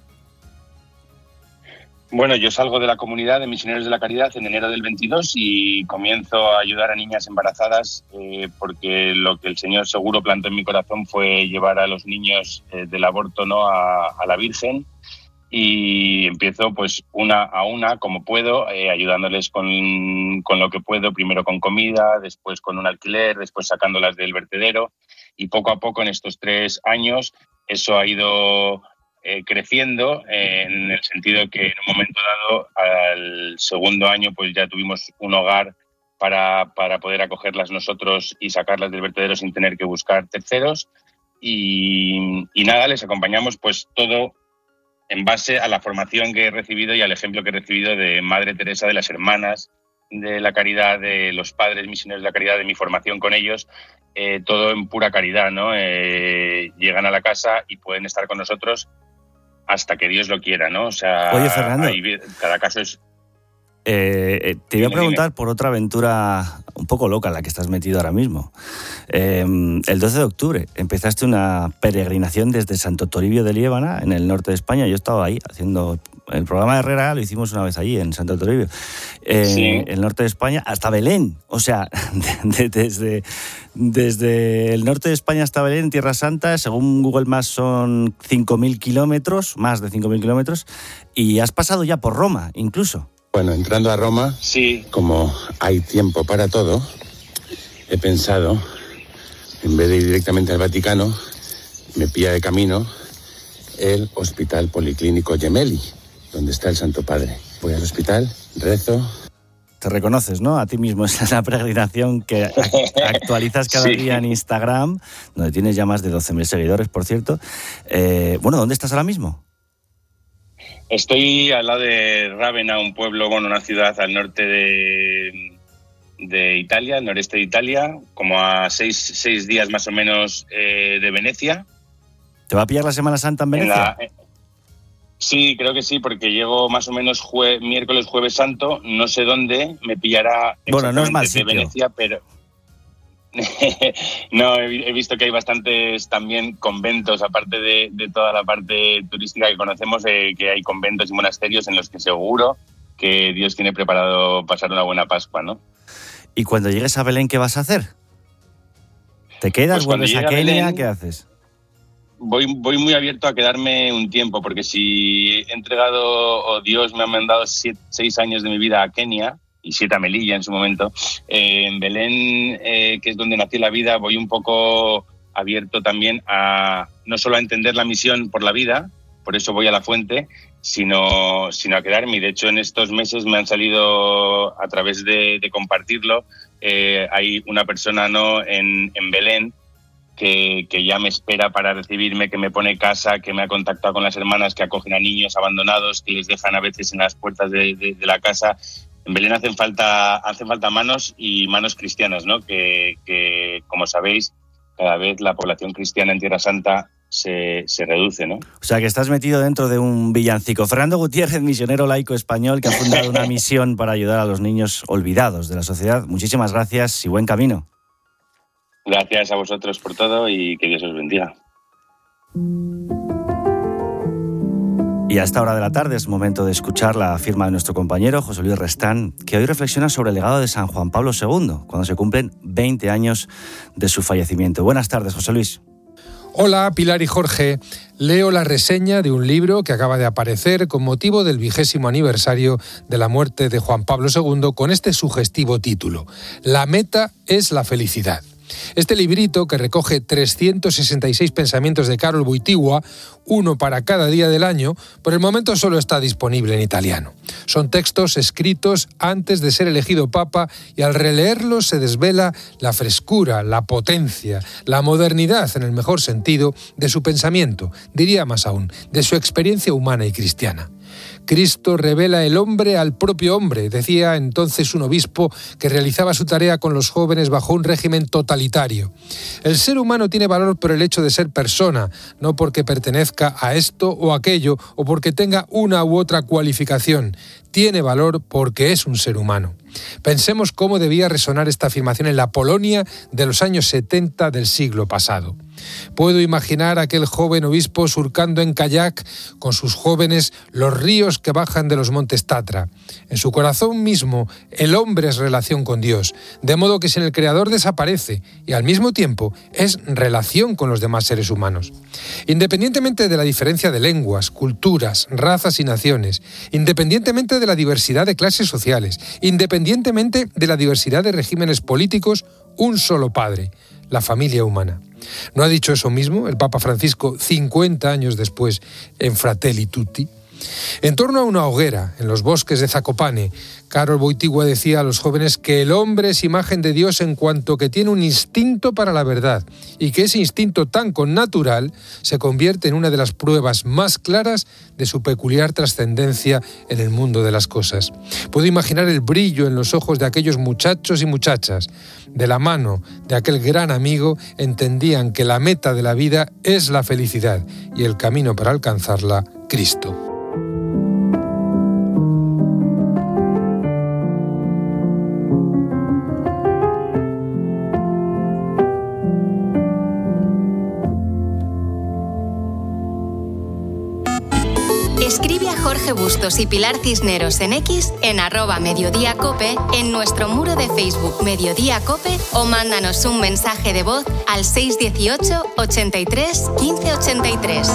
Bueno, yo salgo de la comunidad de Misioneros de la Caridad en enero del 22 y comienzo a ayudar a niñas embarazadas, porque lo que el Señor seguro plantó en mi corazón fue llevar a los niños del aborto, ¿no?, a la Virgen, y empiezo pues una a una como puedo, ayudándoles con lo que puedo, primero con comida, después con un alquiler, después sacándolas del vertedero, y poco a poco en estos 3 años eso ha ido creciendo, en el sentido que en un momento dado, al segundo año, pues ya tuvimos un hogar para poder acogerlas nosotros y sacarlas del vertedero sin tener que buscar terceros, y nada, les acompañamos pues todo en base a la formación que he recibido y al ejemplo que he recibido de Madre Teresa, de las hermanas de la caridad, de los padres misioneros de la caridad, de mi formación con ellos, todo en pura caridad, ¿no? Llegan a la casa y pueden estar con nosotros hasta que Dios lo quiera, ¿no? O sea, oye, Fernando, cada caso es... te iba a preguntar por otra aventura un poco loca en la que estás metido ahora mismo. El 12 de octubre empezaste una peregrinación desde Santo Toribio de Liébana, en el norte de España. Yo estaba ahí haciendo el programa de Herrera, lo hicimos una vez allí en Santo Toribio, Sí. el norte de España, hasta Belén. O sea, desde el norte de España hasta Belén, Tierra Santa, según Google Maps son 5.000 kilómetros, más de 5.000 kilómetros, y has pasado ya por Roma, incluso. Bueno, entrando a Roma, sí, como hay tiempo para todo, he pensado, en vez de ir directamente al Vaticano, me pilla de camino el Hospital Policlínico Gemelli, donde está el Santo Padre. Voy al hospital, rezo. Te reconoces, ¿no? A ti mismo. Es la peregrinación que actualizas cada día en Instagram, donde tienes ya más de 12.000 seguidores, por cierto. Bueno, ¿dónde estás ahora mismo? Estoy al lado de Rávena, un pueblo, bueno, una ciudad al norte de Italia, al noreste de Italia, como a 6 días más o menos de Venecia. ¿Te va a pillar la Semana Santa en Venecia? Sí, creo que sí, porque llego más o menos miércoles, jueves santo, no sé dónde me pillará bueno, no es mal sitio. De Venecia, pero... No, he visto que hay bastantes también conventos, aparte de toda la parte turística que conocemos, que hay conventos y monasterios en los que seguro que Dios tiene preparado pasar una buena Pascua, ¿no? ¿Y cuando llegues a Belén, qué vas a hacer? ¿Te quedas, Pues cuando vuelves a llegue a Kenia? Belén, ¿Qué haces? Voy muy abierto a quedarme un tiempo, porque si he entregado, o Dios me ha mandado 6 años de mi vida a Kenia, y 7 a Melilla en su momento, en Belén, que es donde nació la vida, voy un poco abierto también a no solo a entender la misión por la vida, por eso voy a la fuente, sino a quedarme. Y de hecho en estos meses me han salido, a través de compartirlo, hay una persona en Belén que ya me espera para recibirme, que me pone casa, que me ha contactado con las hermanas que acogen a niños abandonados, que les dejan a veces en las puertas de la casa. En Belén hacen falta manos, y manos cristianas, ¿no? Que como sabéis, cada vez la población cristiana en Tierra Santa se reduce, ¿no? O sea, que estás metido dentro de un villancico. Fernando Gutiérrez, misionero laico español, que ha fundado una misión para ayudar a los niños olvidados de la sociedad. Muchísimas gracias y buen camino. Gracias a vosotros por todo y que Dios os bendiga. Y a esta hora de la tarde es momento de escuchar la firma de nuestro compañero José Luis Restán, que hoy reflexiona sobre el legado de San Juan Pablo II, cuando se cumplen 20 años de su fallecimiento. Buenas tardes, José Luis. Hola, Pilar y Jorge. Leo la reseña de un libro que acaba de aparecer con motivo del 20º aniversario de la muerte de Juan Pablo II, con este sugestivo título: La meta es la felicidad. Este librito, que recoge 366 pensamientos de Karol Wojtyła, uno para cada día del año, por el momento solo está disponible en italiano. Son textos escritos antes de ser elegido papa, y al releerlos se desvela la frescura, la potencia, la modernidad, en el mejor sentido, de su pensamiento, diría más aún, de su experiencia humana y cristiana. Cristo revela el hombre al propio hombre, decía entonces un obispo que realizaba su tarea con los jóvenes bajo un régimen totalitario. El ser humano tiene valor por el hecho de ser persona, no porque pertenezca a esto o aquello, o porque tenga una u otra cualificación. Tiene valor porque es un ser humano. Pensemos cómo debía resonar esta afirmación en la Polonia de los años 70 del siglo pasado. Puedo imaginar a aquel joven obispo surcando en kayak con sus jóvenes los ríos que bajan de los montes Tatra. En su corazón mismo, el hombre es relación con Dios, de modo que sin el Creador desaparece, y al mismo tiempo es relación con los demás seres humanos. Independientemente de la diferencia de lenguas, culturas, razas y naciones, independientemente de la diversidad de clases sociales, independientemente de la diversidad de regímenes políticos, un solo Padre: la familia humana. ¿No ha dicho eso mismo el Papa Francisco 50 años después en Fratelli Tutti? En torno a una hoguera, en los bosques de Zakopane, Karol Wojtyła decía a los jóvenes que el hombre es imagen de Dios en cuanto que tiene un instinto para la verdad, y que ese instinto tan connatural se convierte en una de las pruebas más claras de su peculiar trascendencia en el mundo de las cosas. Puedo imaginar el brillo en los ojos de aquellos muchachos y muchachas. De la mano de aquel gran amigo entendían que la meta de la vida es la felicidad, y el camino para alcanzarla, Cristo. Escribe a Jorge Bustos y Pilar Cisneros en X, en @mediodíacope, en nuestro muro de Facebook Mediodía Cope, o mándanos un mensaje de voz al 618 83 15 83.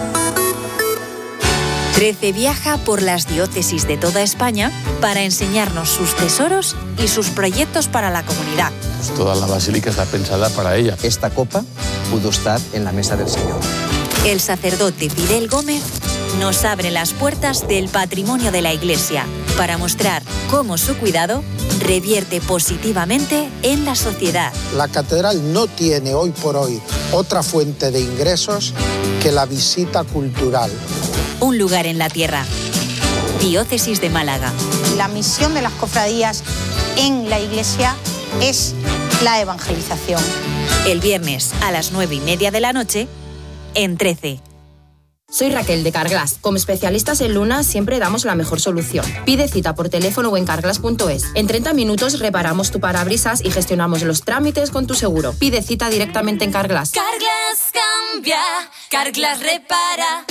13 viaja por las diócesis de toda España para enseñarnos sus tesoros y sus proyectos para la comunidad. Pues toda la basílica está pensada para ella. Esta copa pudo estar en la mesa del Señor. El sacerdote Fidel Gómez nos abre las puertas del patrimonio de la Iglesia para mostrar cómo su cuidado revierte positivamente en la sociedad. La catedral no tiene hoy por hoy otra fuente de ingresos que la visita cultural. Un lugar en la tierra. Diócesis de Málaga. La misión de las cofradías en la Iglesia es la evangelización. El viernes a las 9:30 de la noche en 13. Soy Raquel de Carglass. Como especialistas en lunas siempre damos la mejor solución. Pide cita por teléfono o en carglass.es. En 30 minutos reparamos tu parabrisas y gestionamos los trámites con tu seguro. Pide cita directamente en Carglass. Carglass cambia, Carglass repara.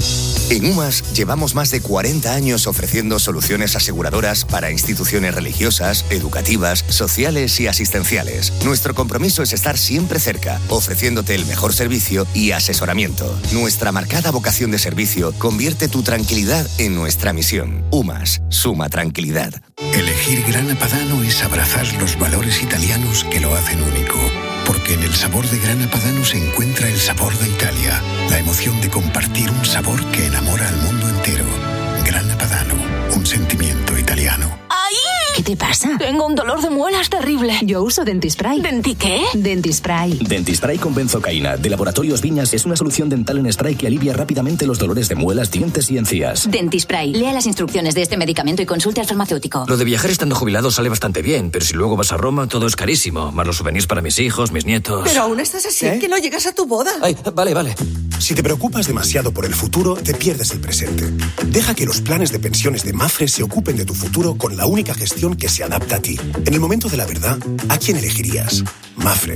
En UMAS llevamos más de 40 años ofreciendo soluciones aseguradoras para instituciones religiosas, educativas, sociales y asistenciales. Nuestro compromiso es estar siempre cerca, ofreciéndote el mejor servicio y asesoramiento. Nuestra marcada vocación de servicio convierte tu tranquilidad en nuestra misión. UMAS, suma tranquilidad. Elegir Grana Padano es abrazar los valores italianos que lo hacen único. Porque en el sabor de Grana Padano se encuentra el sabor de Italia, la emoción de compartir un sabor que enamora al mundo entero. Grana Padano, un sentimiento italiano. ¡Ay! ¿Qué te pasa? Tengo un dolor de muelas terrible. Yo uso Dentispray. ¿Denti qué? Dentispray. Dentispray con benzocaína de Laboratorios Viñas es una solución dental en spray que alivia rápidamente los dolores de muelas, dientes y encías. Dentispray. Lea las instrucciones de este medicamento y consulte al farmacéutico. Lo de viajar estando jubilado sale bastante bien, pero si luego vas a Roma todo es carísimo. Más los souvenirs para mis hijos, mis nietos... Pero aún estás así, que no llegas a tu boda. Ay, vale. Si te preocupas demasiado por el futuro, te pierdes el presente. Deja que los planes de pensiones de Mafre se ocupen de tu futuro con la única gestión que se adapta a ti. En el momento de la verdad, ¿a quién elegirías? Mafre.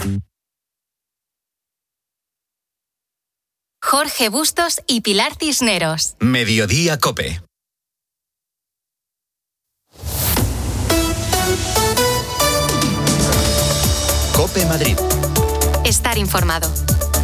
Jorge Bustos y Pilar Cisneros. Mediodía COPE. COPE Madrid. Estar informado.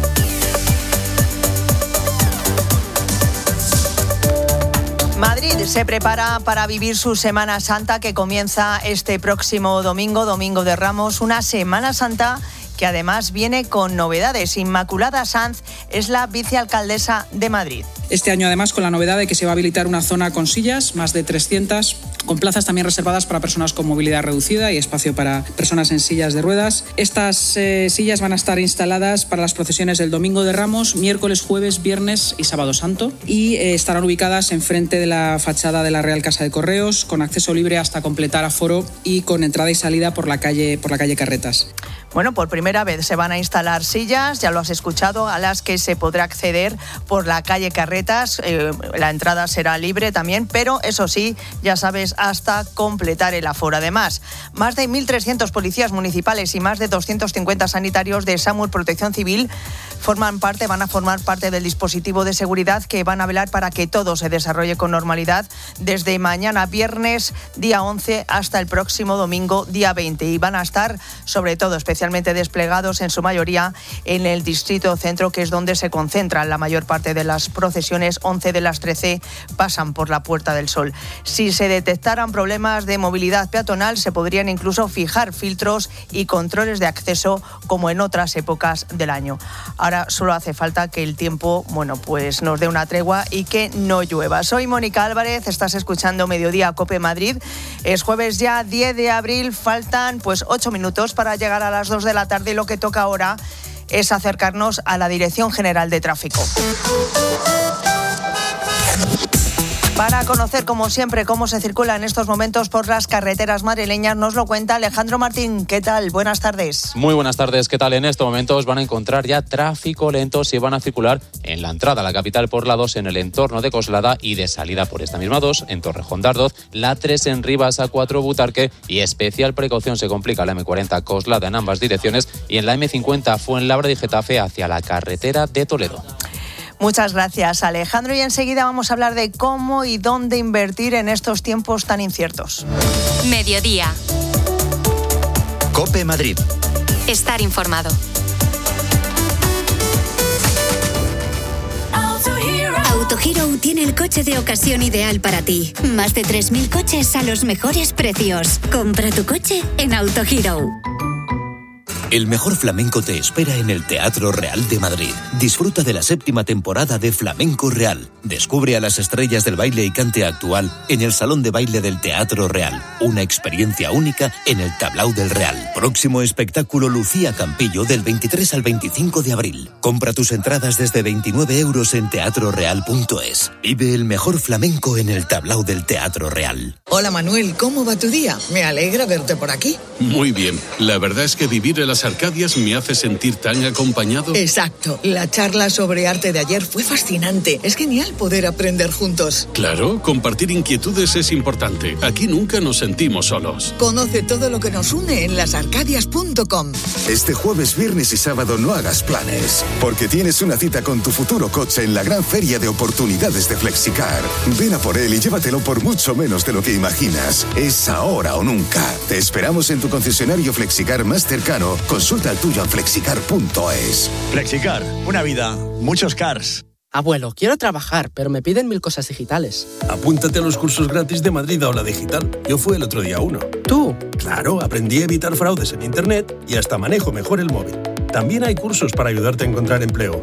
Madrid se prepara para vivir su Semana Santa que comienza este próximo domingo, Domingo de Ramos, una Semana Santa que además viene con novedades. Inmaculada Sanz es la vicealcaldesa de Madrid. Este año además con la novedad de que se va a habilitar una zona con sillas, más de 300, con plazas también reservadas para personas con movilidad reducida y espacio para personas en sillas de ruedas. Estas sillas van a estar instaladas para las procesiones del Domingo de Ramos, miércoles, jueves, viernes y sábado santo, y estarán ubicadas enfrente de la fachada de la Real Casa de Correos, con acceso libre hasta completar aforo y con entrada y salida por la calle Carretas. Bueno, por primera vez se van a instalar sillas, ya lo has escuchado, a las que se podrá acceder por la calle Carretas. La entrada será libre también, pero eso sí, ya sabes, hasta completar el aforo. Además, más de 1.300 policías municipales y más de 250 sanitarios de SAMUR Protección Civil van a formar parte del dispositivo de seguridad que van a velar para que todo se desarrolle con normalidad desde mañana viernes, día 11, hasta el próximo domingo, día 20. Y van a estar, sobre todo, especialmente desplegados en su mayoría en el distrito centro, que es donde se concentran la mayor parte de las procesiones. 11 de las 13 pasan por la Puerta del Sol. Si se detectaran problemas de movilidad peatonal, se podrían incluso fijar filtros y controles de acceso como en otras épocas del año. Ahora solo hace falta que el tiempo, pues nos dé una tregua y que no llueva. Soy Mónica Álvarez, estás escuchando Mediodía COPE Madrid. Es jueves ya 10 de abril, faltan 8 minutos para llegar a las 2 de la tarde y lo que toca ahora es acercarnos a la Dirección General de Tráfico. Para conocer, como siempre, cómo se circula en estos momentos por las carreteras madrileñas, nos lo cuenta Alejandro Martín. ¿Qué tal? Buenas tardes. Muy buenas tardes. ¿Qué tal? En estos momentos van a encontrar ya tráfico lento si van a circular en la entrada a la capital por la 2 en el entorno de Coslada y de salida por esta misma 2 en Torrejón de Ardoz, la 3 en Rivas, A4 Butarque y especial precaución se complica la M40 Coslada en ambas direcciones y en la M50 Fuenlabrada y Getafe hacia la carretera de Toledo. Muchas gracias, Alejandro. Y enseguida vamos a hablar de cómo y dónde invertir en estos tiempos tan inciertos. Mediodía. COPE Madrid. Estar informado. AutoHero tiene el coche de ocasión ideal para ti. Más de 3.000 coches a los mejores precios. Compra tu coche en AutoHero. El mejor flamenco te espera en el Teatro Real de Madrid. Disfruta de la 7ª temporada de Flamenco Real. Descubre a las estrellas del baile y cante actual en el Salón de Baile del Teatro Real. Una experiencia única en el Tablao del Real. Próximo espectáculo Lucía Campillo del 23 al 25 de abril. Compra tus entradas desde 29 € en teatroreal.es. Vive el mejor flamenco en el Tablao del Teatro Real. Hola Manuel, ¿cómo va tu día? Me alegra verte por aquí. Muy bien. La verdad es que vivir en las Arcadias me hace sentir tan acompañado. Exacto. La charla sobre arte de ayer fue fascinante. Es genial poder aprender juntos. Claro, compartir inquietudes es importante. Aquí nunca nos sentimos solos. Conoce todo lo que nos une en lasarcadias.com. Este jueves, viernes y sábado no hagas planes, porque tienes una cita con tu futuro coche en la gran feria de oportunidades de Flexicar. Ven a por él y llévatelo por mucho menos de lo que imaginas. Es ahora o nunca. Te esperamos en tu concesionario Flexicar más cercano. Consulta el tuyo en flexicar.es. Flexicar, una vida, muchos cars. Abuelo, quiero trabajar, pero me piden 1000 cosas digitales. Apúntate a los cursos gratis de Madrid Aula Digital. Yo fui el otro día a uno. ¿Tú? Claro, aprendí a evitar fraudes en Internet y hasta manejo mejor el móvil. También hay cursos para ayudarte a encontrar empleo.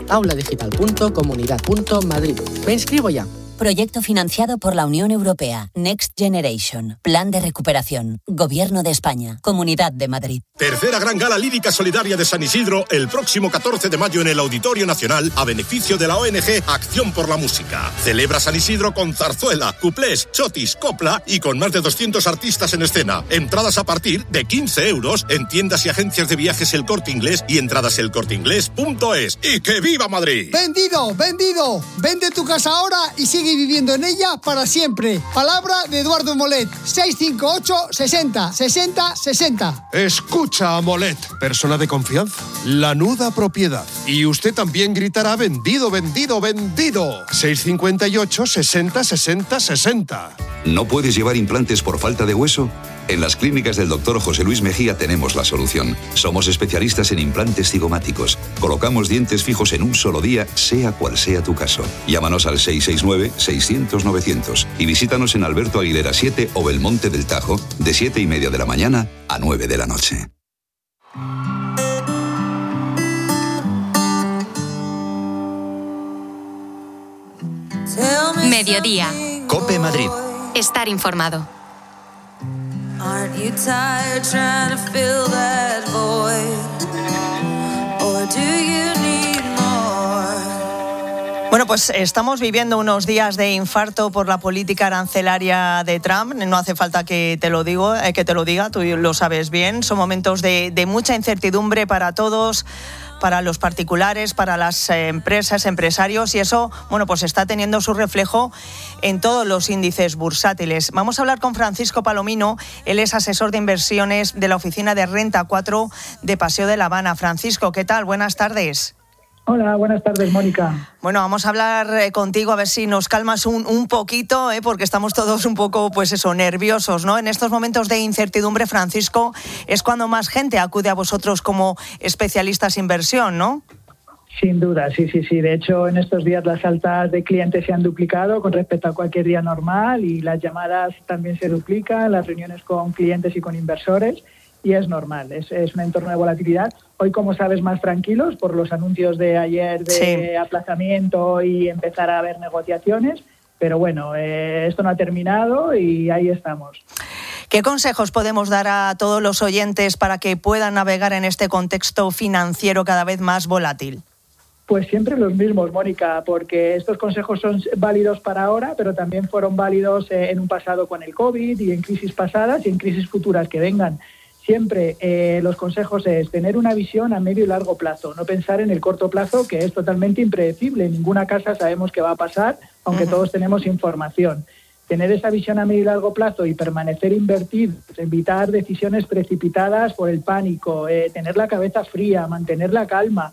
auladigital.comunidad.madrid. Me inscribo ya. Proyecto financiado por la Unión Europea. Next Generation. Plan de recuperación. Gobierno de España. Comunidad de Madrid. Tercera gran gala lírica solidaria de San Isidro el próximo 14 de mayo en el Auditorio Nacional a beneficio de la ONG Acción por la Música. Celebra San Isidro con zarzuela, cuplés, chotis, copla y con más de 200 artistas en escena. Entradas a partir de 15 euros en tiendas y agencias de viajes El Corte Inglés y entradaselcorteinglés.es. ¡Y que viva Madrid! ¡Vendido, vendido! Vende tu casa ahora y sigue viviendo en ella para siempre. Palabra de Eduardo Molet. 658 60 60 60. Escucha a Molet, persona de confianza. Lanuda propiedad. Y usted también gritará vendido, vendido, vendido. 658 60 60 60. ¿No puedes llevar implantes por falta de hueso? En las clínicas del Dr. José Luis Mejía tenemos la solución. Somos especialistas en implantes cigomáticos. Colocamos dientes fijos en un solo día, sea cual sea tu caso. Llámanos al 669-600-900 y visítanos en Alberto Aguilera 7 o Belmonte del Tajo, de 7:30 de la mañana a 9 de la noche. Mediodía. COPE Madrid. Estar informado. Aren't you tired trying to fill that void? Or do you need more? Bueno, pues estamos viviendo unos días de infarto por la política arancelaria de Trump. No hace falta que te lo diga, tú lo sabes bien. Son momentos de mucha incertidumbre para todos, para los particulares, para las empresas, empresarios, y eso, bueno, pues está teniendo su reflejo en todos los índices bursátiles. Vamos a hablar con Francisco Palomino, él es asesor de inversiones de la oficina de Renta 4 de Paseo de La Habana. Francisco, ¿qué tal? Buenas tardes. Hola, buenas tardes, Mónica. Bueno, vamos a hablar contigo a ver si nos calmas un poquito, porque estamos todos un poco, pues eso, nerviosos, ¿no? En estos momentos de incertidumbre, Francisco, es cuando más gente acude a vosotros como especialistas en inversión, ¿no? Sin duda, sí. De hecho, en estos días las altas de clientes se han duplicado con respecto a cualquier día normal y las llamadas también se duplican, las reuniones con clientes y con inversores. Y es normal, es un entorno de volatilidad. Hoy, como sabes, más tranquilos por los anuncios de ayer de aplazamiento y empezar a haber negociaciones, pero bueno, esto no ha terminado y ahí estamos. ¿Qué consejos podemos dar a todos los oyentes para que puedan navegar en este contexto financiero cada vez más volátil? Pues siempre los mismos, Mónica, porque estos consejos son válidos para ahora, pero también fueron válidos en un pasado con el COVID y en crisis pasadas y en crisis futuras que vengan. Siempre los consejos es tener una visión a medio y largo plazo, no pensar en el corto plazo, que es totalmente impredecible. En ninguna casa sabemos qué va a pasar, aunque todos tenemos información. Tener esa visión a medio y largo plazo y permanecer invertidos, evitar decisiones precipitadas por el pánico, tener la cabeza fría, mantener la calma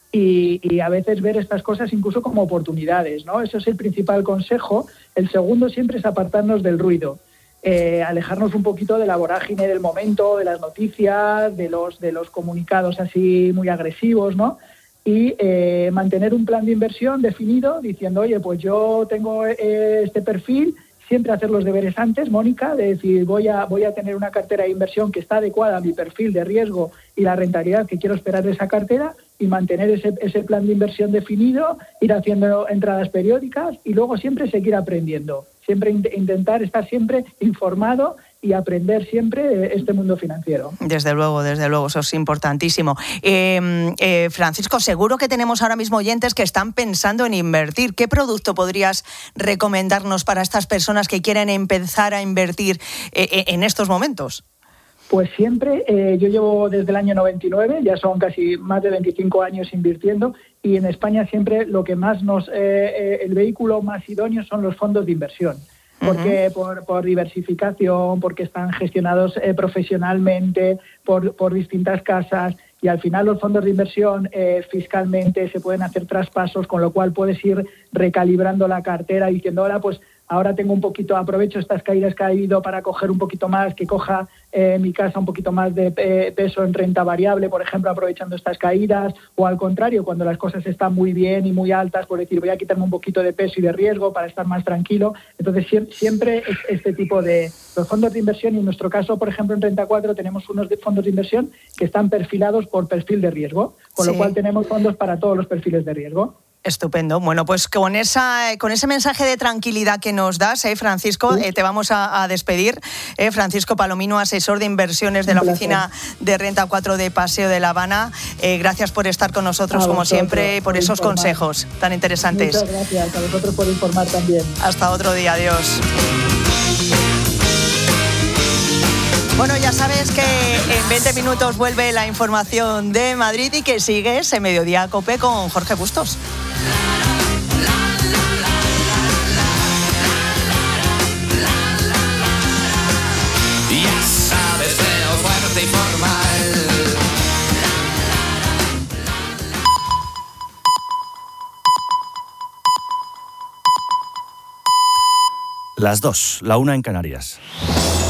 y a veces ver estas cosas incluso como oportunidades, ¿no? Eso es el principal consejo. El segundo siempre es apartarnos del ruido. Alejarnos un poquito de la vorágine del momento, de las noticias, de los comunicados así muy agresivos, ¿no? Y mantener un plan de inversión definido, diciendo, oye, pues yo tengo este perfil, siempre hacer los deberes antes, Mónica, de decir, voy a tener una cartera de inversión que está adecuada a mi perfil de riesgo y la rentabilidad que quiero esperar de esa cartera, y mantener ese plan de inversión definido, ir haciendo entradas periódicas y luego siempre seguir aprendiendo. Siempre intentar estar siempre informado y aprender siempre este mundo financiero. Desde luego, eso es importantísimo. Francisco, seguro que tenemos ahora mismo oyentes que están pensando en invertir. ¿Qué producto podrías recomendarnos para estas personas que quieren empezar a invertir en estos momentos? Pues siempre, yo llevo desde el año 99, ya son casi más de 25 años invirtiendo, y en España siempre lo que más el vehículo más idóneo son los fondos de inversión. Porque por diversificación, porque están gestionados profesionalmente por distintas casas, y al final los fondos de inversión fiscalmente se pueden hacer traspasos, con lo cual puedes ir recalibrando la cartera diciendo, ahora tengo un poquito, aprovecho estas caídas que ha habido para coger un poquito más, que coja mi casa un poquito más de peso en renta variable, por ejemplo, aprovechando estas caídas, o al contrario, cuando las cosas están muy bien y muy altas, por decir, voy a quitarme un poquito de peso y de riesgo para estar más tranquilo. Entonces, siempre es este tipo de los fondos de inversión, y en nuestro caso, por ejemplo, en Renta 4 tenemos unos fondos de inversión que están perfilados por perfil de riesgo, con lo cual tenemos fondos para todos los perfiles de riesgo. Estupendo. Bueno, pues con ese mensaje de tranquilidad que nos das, Francisco, te vamos a despedir. Francisco Palomino, asesor de inversiones de la Oficina de Renta 4 de Paseo de La Habana. Gracias por estar con nosotros, como siempre, y por esos consejos tan interesantes. Muchas gracias a vosotros por informar también. Hasta otro día. Adiós. Bueno, ya sabes que en 20 minutos vuelve la información de Madrid y que sigues en Mediodía COPE con Jorge Bustos. Ya sabes, feo, fuerte y formal. Las 2, la 1 en Canarias.